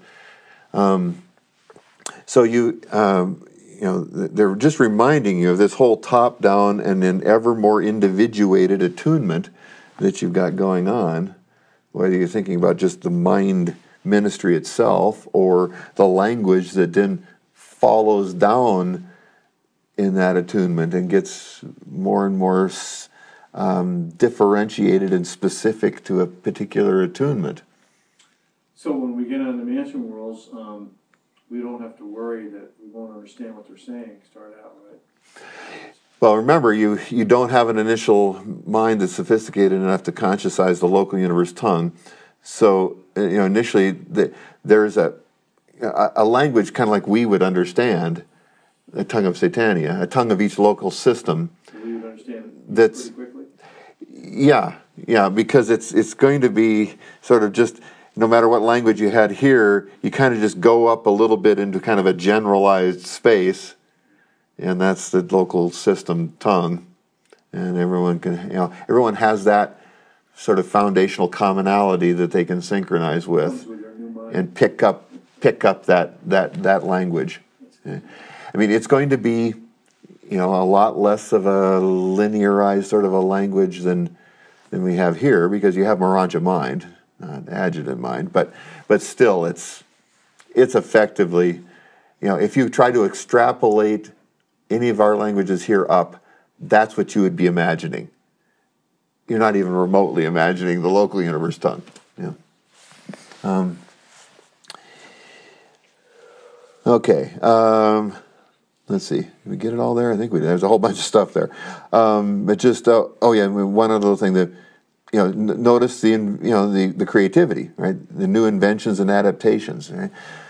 So they're just reminding you of this whole top-down and then ever more individuated attunement that you've got going on, whether you're thinking about just the mind ministry itself or the language that then follows down in that attunement and gets more and more differentiated and specific to a particular attunement. So when we get on the mansion worlds, we don't have to worry that we won't understand what they're saying start out, right? Well, remember, you don't have an initial mind that's sophisticated enough to conscientize the local universe tongue. So, initially, there's a language kind of like we would understand, a tongue of Satania, a tongue of each local system. So we would understand that's pretty quickly? Yeah, because it's going to be sort of just, no matter what language you had here, you kind of just go up a little bit into kind of a generalized space, and that's the local system tongue. And everyone everyone has that sort of foundational commonality that they can synchronize with and pick up that language. It's going to be, a lot less of a linearized sort of a language than we have here, because you have Morancha mind, adjutant mind, but still it's effectively, if you try to extrapolate any of our languages here up, that's what you would be imagining. You're not even remotely imagining the local universe tongue. Okay. Let's see. Did we get it all there? I think we did. There's a whole bunch of stuff there. But just one other thing that notice the creativity, right? The new inventions and adaptations, right?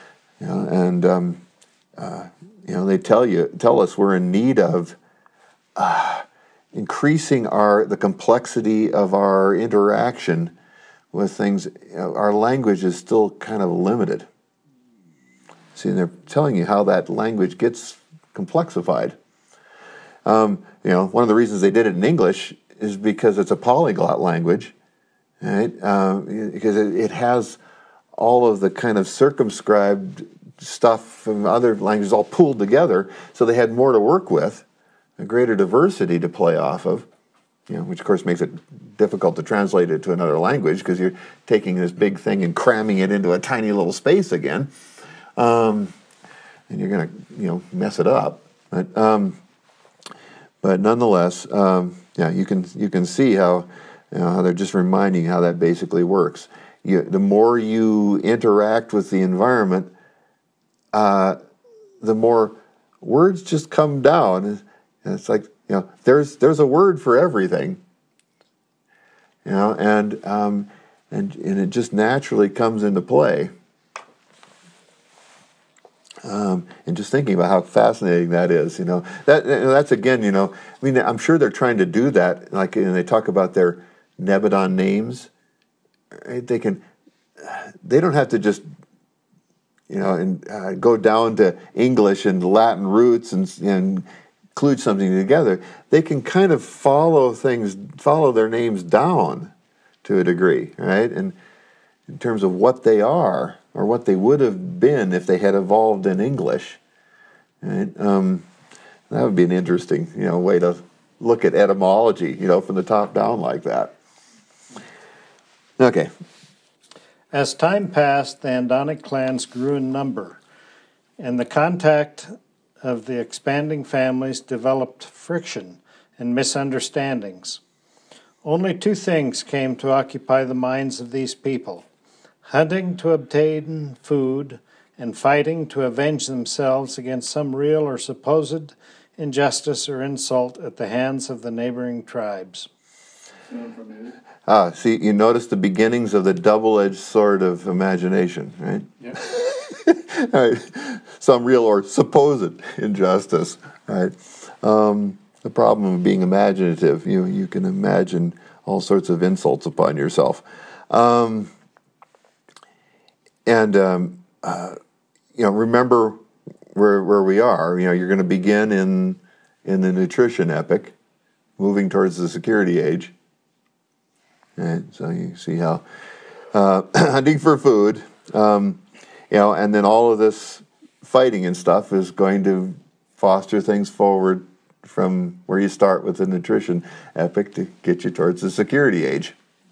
They tell us we're in need of increasing the complexity of our interaction with things, our language is still kind of limited. See, they're telling you how that language gets complexified. One of the reasons they did it in English is because it's a polyglot language, right? Because it has all of the kind of circumscribed stuff from other languages all pooled together, so they had more to work with, a greater diversity to play off of, which of course makes it difficult to translate it to another language because you're taking this big thing and cramming it into a tiny little space again, and you're going to mess it up. But nonetheless, you can see how they're just reminding how that basically works. The more you interact with the environment, the more words just come down. And it's like there's a word for everything, and it just naturally comes into play. And just thinking about how fascinating that is, that's again, I'm sure they're trying to do that. Like, they talk about their Nebadon names. Right? They don't have to just, go down to English and Latin roots and include something together. They can kind of follow their names down to a degree, right? And in terms of what they are, or what they would have been if they had evolved in English. Right? That would be an interesting, way to look at etymology, from the top down like that. Okay. As time passed, the Andonic clans grew in number, and the contact of the expanding families developed friction and misunderstandings. Only two things came to occupy the minds of these people: hunting to obtain food, and fighting to avenge themselves against some real or supposed injustice or insult at the hands of the neighboring tribes. See, you notice the beginnings of the double-edged sword of imagination, right? Yeah. Right. Some real or supposed injustice, right? The problem of being imaginative, you can imagine all sorts of insults upon yourself. Remember where we are. You're going to begin in the nutrition epic, moving towards the security age. Right? So you see how hunting for food, and then all of this fighting and stuff is going to foster things forward from where you start with the nutrition epic to get you towards the security age.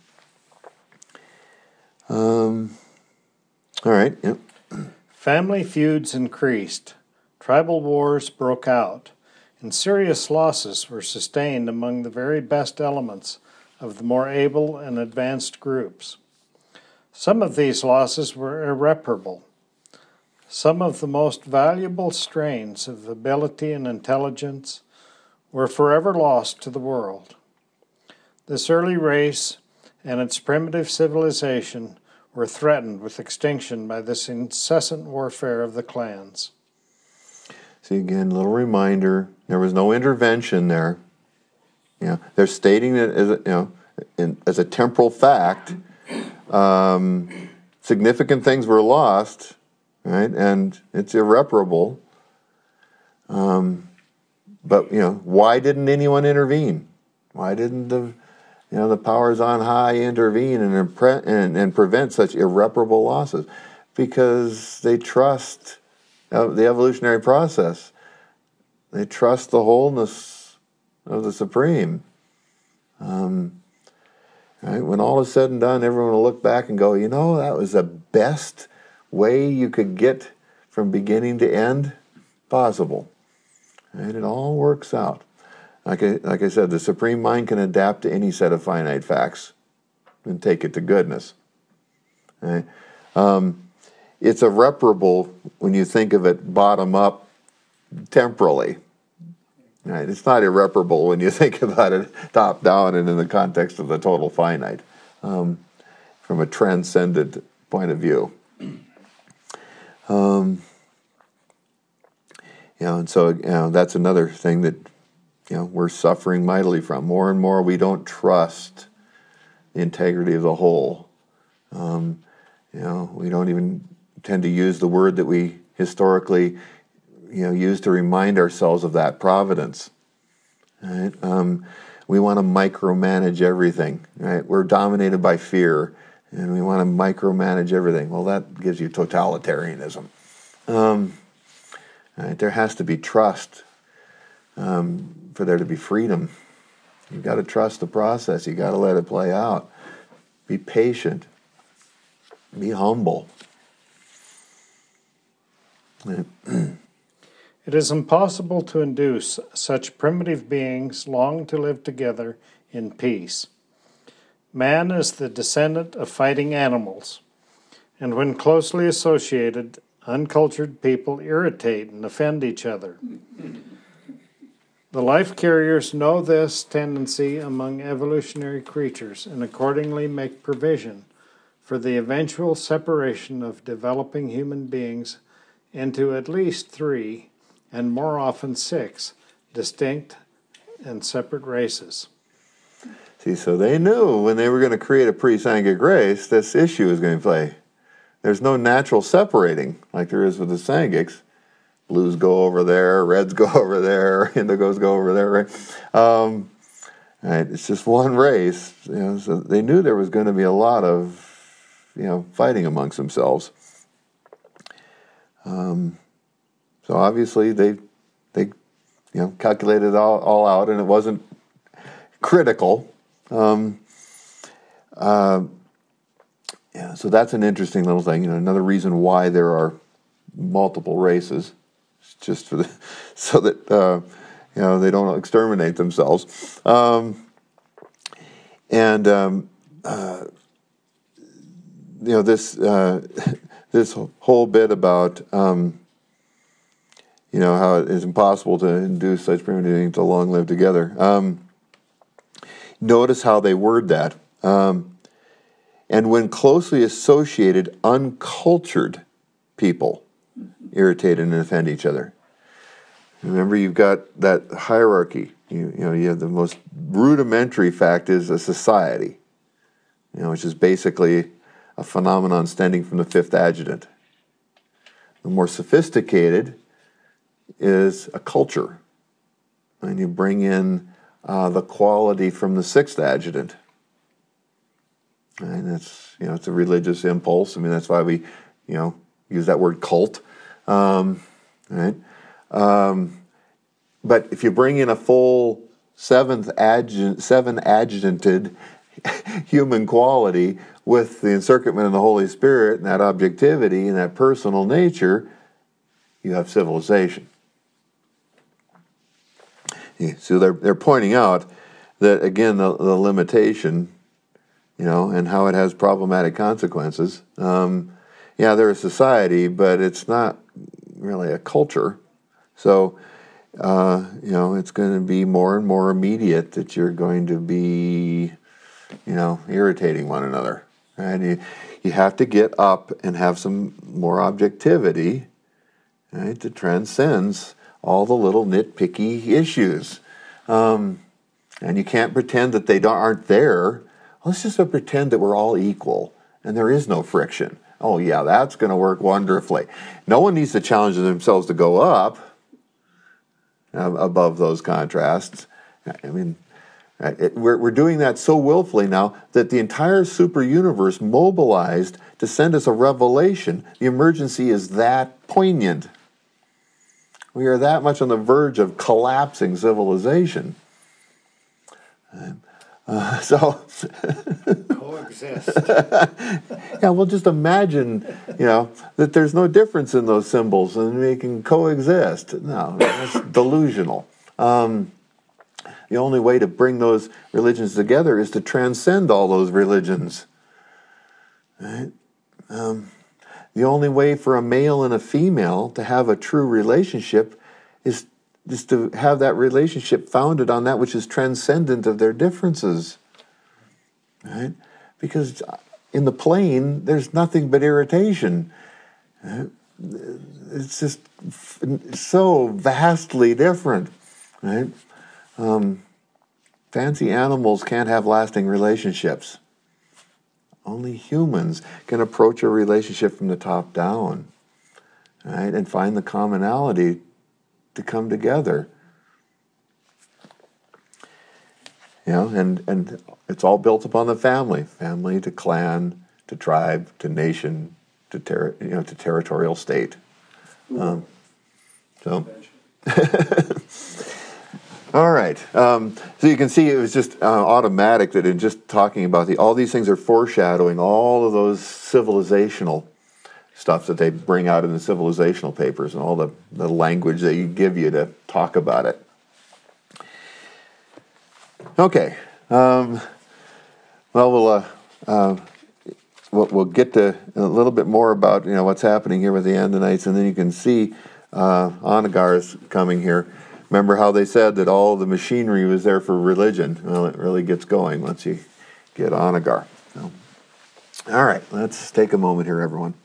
All right. Yep. Family feuds increased. Tribal wars broke out, and serious losses were sustained among the very best elements of the more able and advanced groups. Some of these losses were irreparable. Some of the most valuable strains of ability and intelligence were forever lost to the world. This early race and its primitive civilization were threatened with extinction by this incessant warfare of the clans. See, again, little reminder, there was no intervention there. They're stating it as a temporal fact. Significant things were lost, right? And it's irreparable. But why didn't anyone intervene? Why didn't the powers on high intervene and prevent such irreparable losses? Because they trust the evolutionary process. They trust the wholeness of the Supreme. Right? When all is said and done, everyone will look back and go, that was the best way you could get from beginning to end possible. Right? It all works out. Like I said, the Supreme Mind can adapt to any set of finite facts and take it to goodness. Right? It's irreparable when you think of it bottom up temporally. Right? It's not irreparable when you think about it top down and in the context of the total finite, from a transcendent point of view. And so that's another thing that we're suffering mightily from. More and more we don't trust the integrity of the whole. We don't even tend to use the word that we historically, use to remind ourselves of that providence. Right? We want to micromanage everything. Right? We're dominated by fear, and we want to micromanage everything. Well, that gives you totalitarianism. Right? There has to be trust for there to be freedom. You've got to trust the process. You've got to let it play out. Be patient. Be humble. It is impossible to induce such primitive beings long to live together in peace. Man is the descendant of fighting animals, and when closely associated, uncultured people irritate and offend each other. The life carriers know this tendency among evolutionary creatures and accordingly make provision for the eventual separation of developing human beings into at least 3, and more often 6, distinct and separate races. See, so they knew when they were going to create a pre-Sangic race, this issue is going to play. There's no natural separating like there is with the Sangics. Blues go over there, reds go over there, indigos go over there, right? Right, it's just one race. So they knew there was going to be a lot of, fighting amongst themselves. So obviously they calculated it all out, and it wasn't critical. So that's an interesting little thing. Another reason why there are multiple races, just for so that they don't exterminate themselves. This whole bit about how it is impossible to induce such primitive beings to long live together. Notice how they word that. And when closely associated, uncultured people irritate and offend each other. Remember, you've got that hierarchy. You have the most rudimentary fact is a society, which is basically a phenomenon stemming from the 5th adjutant. The more sophisticated is a culture, and you bring in the quality from the 6th adjutant, and it's it's a religious impulse. I mean, that's why we use that word cult, right? But if you bring in a full 7 adjutanted human quality with the encirclement of the Holy Spirit and that objectivity and that personal nature, you have civilization. So they're pointing out that, again, the limitation, and how it has problematic consequences. They're a society, but it's not really a culture. So, it's going to be more and more immediate that you're going to be, irritating one another. Right? You have to get up and have some more objectivity, right, that transcends all the little nitpicky issues. And you can't pretend that they aren't there. Let's just pretend that we're all equal and there is no friction. Oh, yeah, that's going to work wonderfully. No one needs to challenge themselves to go up above those contrasts. I mean, we're doing that so willfully now that the entire super universe mobilized to send us a revelation. The emergency is that poignant. We are that much on the verge of collapsing civilization. Coexist. Yeah, well, just imagine, that there's no difference in those symbols and we can coexist. No, that's delusional. The only way to bring those religions together is to transcend all those religions. Right? The only way for a male and a female to have a true relationship is to have that relationship founded on that which is transcendent of their differences. Right? Because in the plane, there's nothing but irritation. Right? It's just so vastly different. Right? Fancy animals can't have lasting relationships. Only humans can approach a relationship from the top down, right? And find the commonality to come together. You know, and it's all built upon the family to clan, to tribe, to nation, to to territorial state. So. All right. So you can see it was just automatic that in just talking about all these things are foreshadowing all of those civilizational stuff that they bring out in the civilizational papers and all the language they give you to talk about it. Okay. Well, we'll get to a little bit more about what's happening here with the Andonites, and then you can see Onagar is coming here. Remember how they said that all the machinery was there for religion? Well, it really gets going once you get Onagar. So, all right, let's take a moment here, everyone.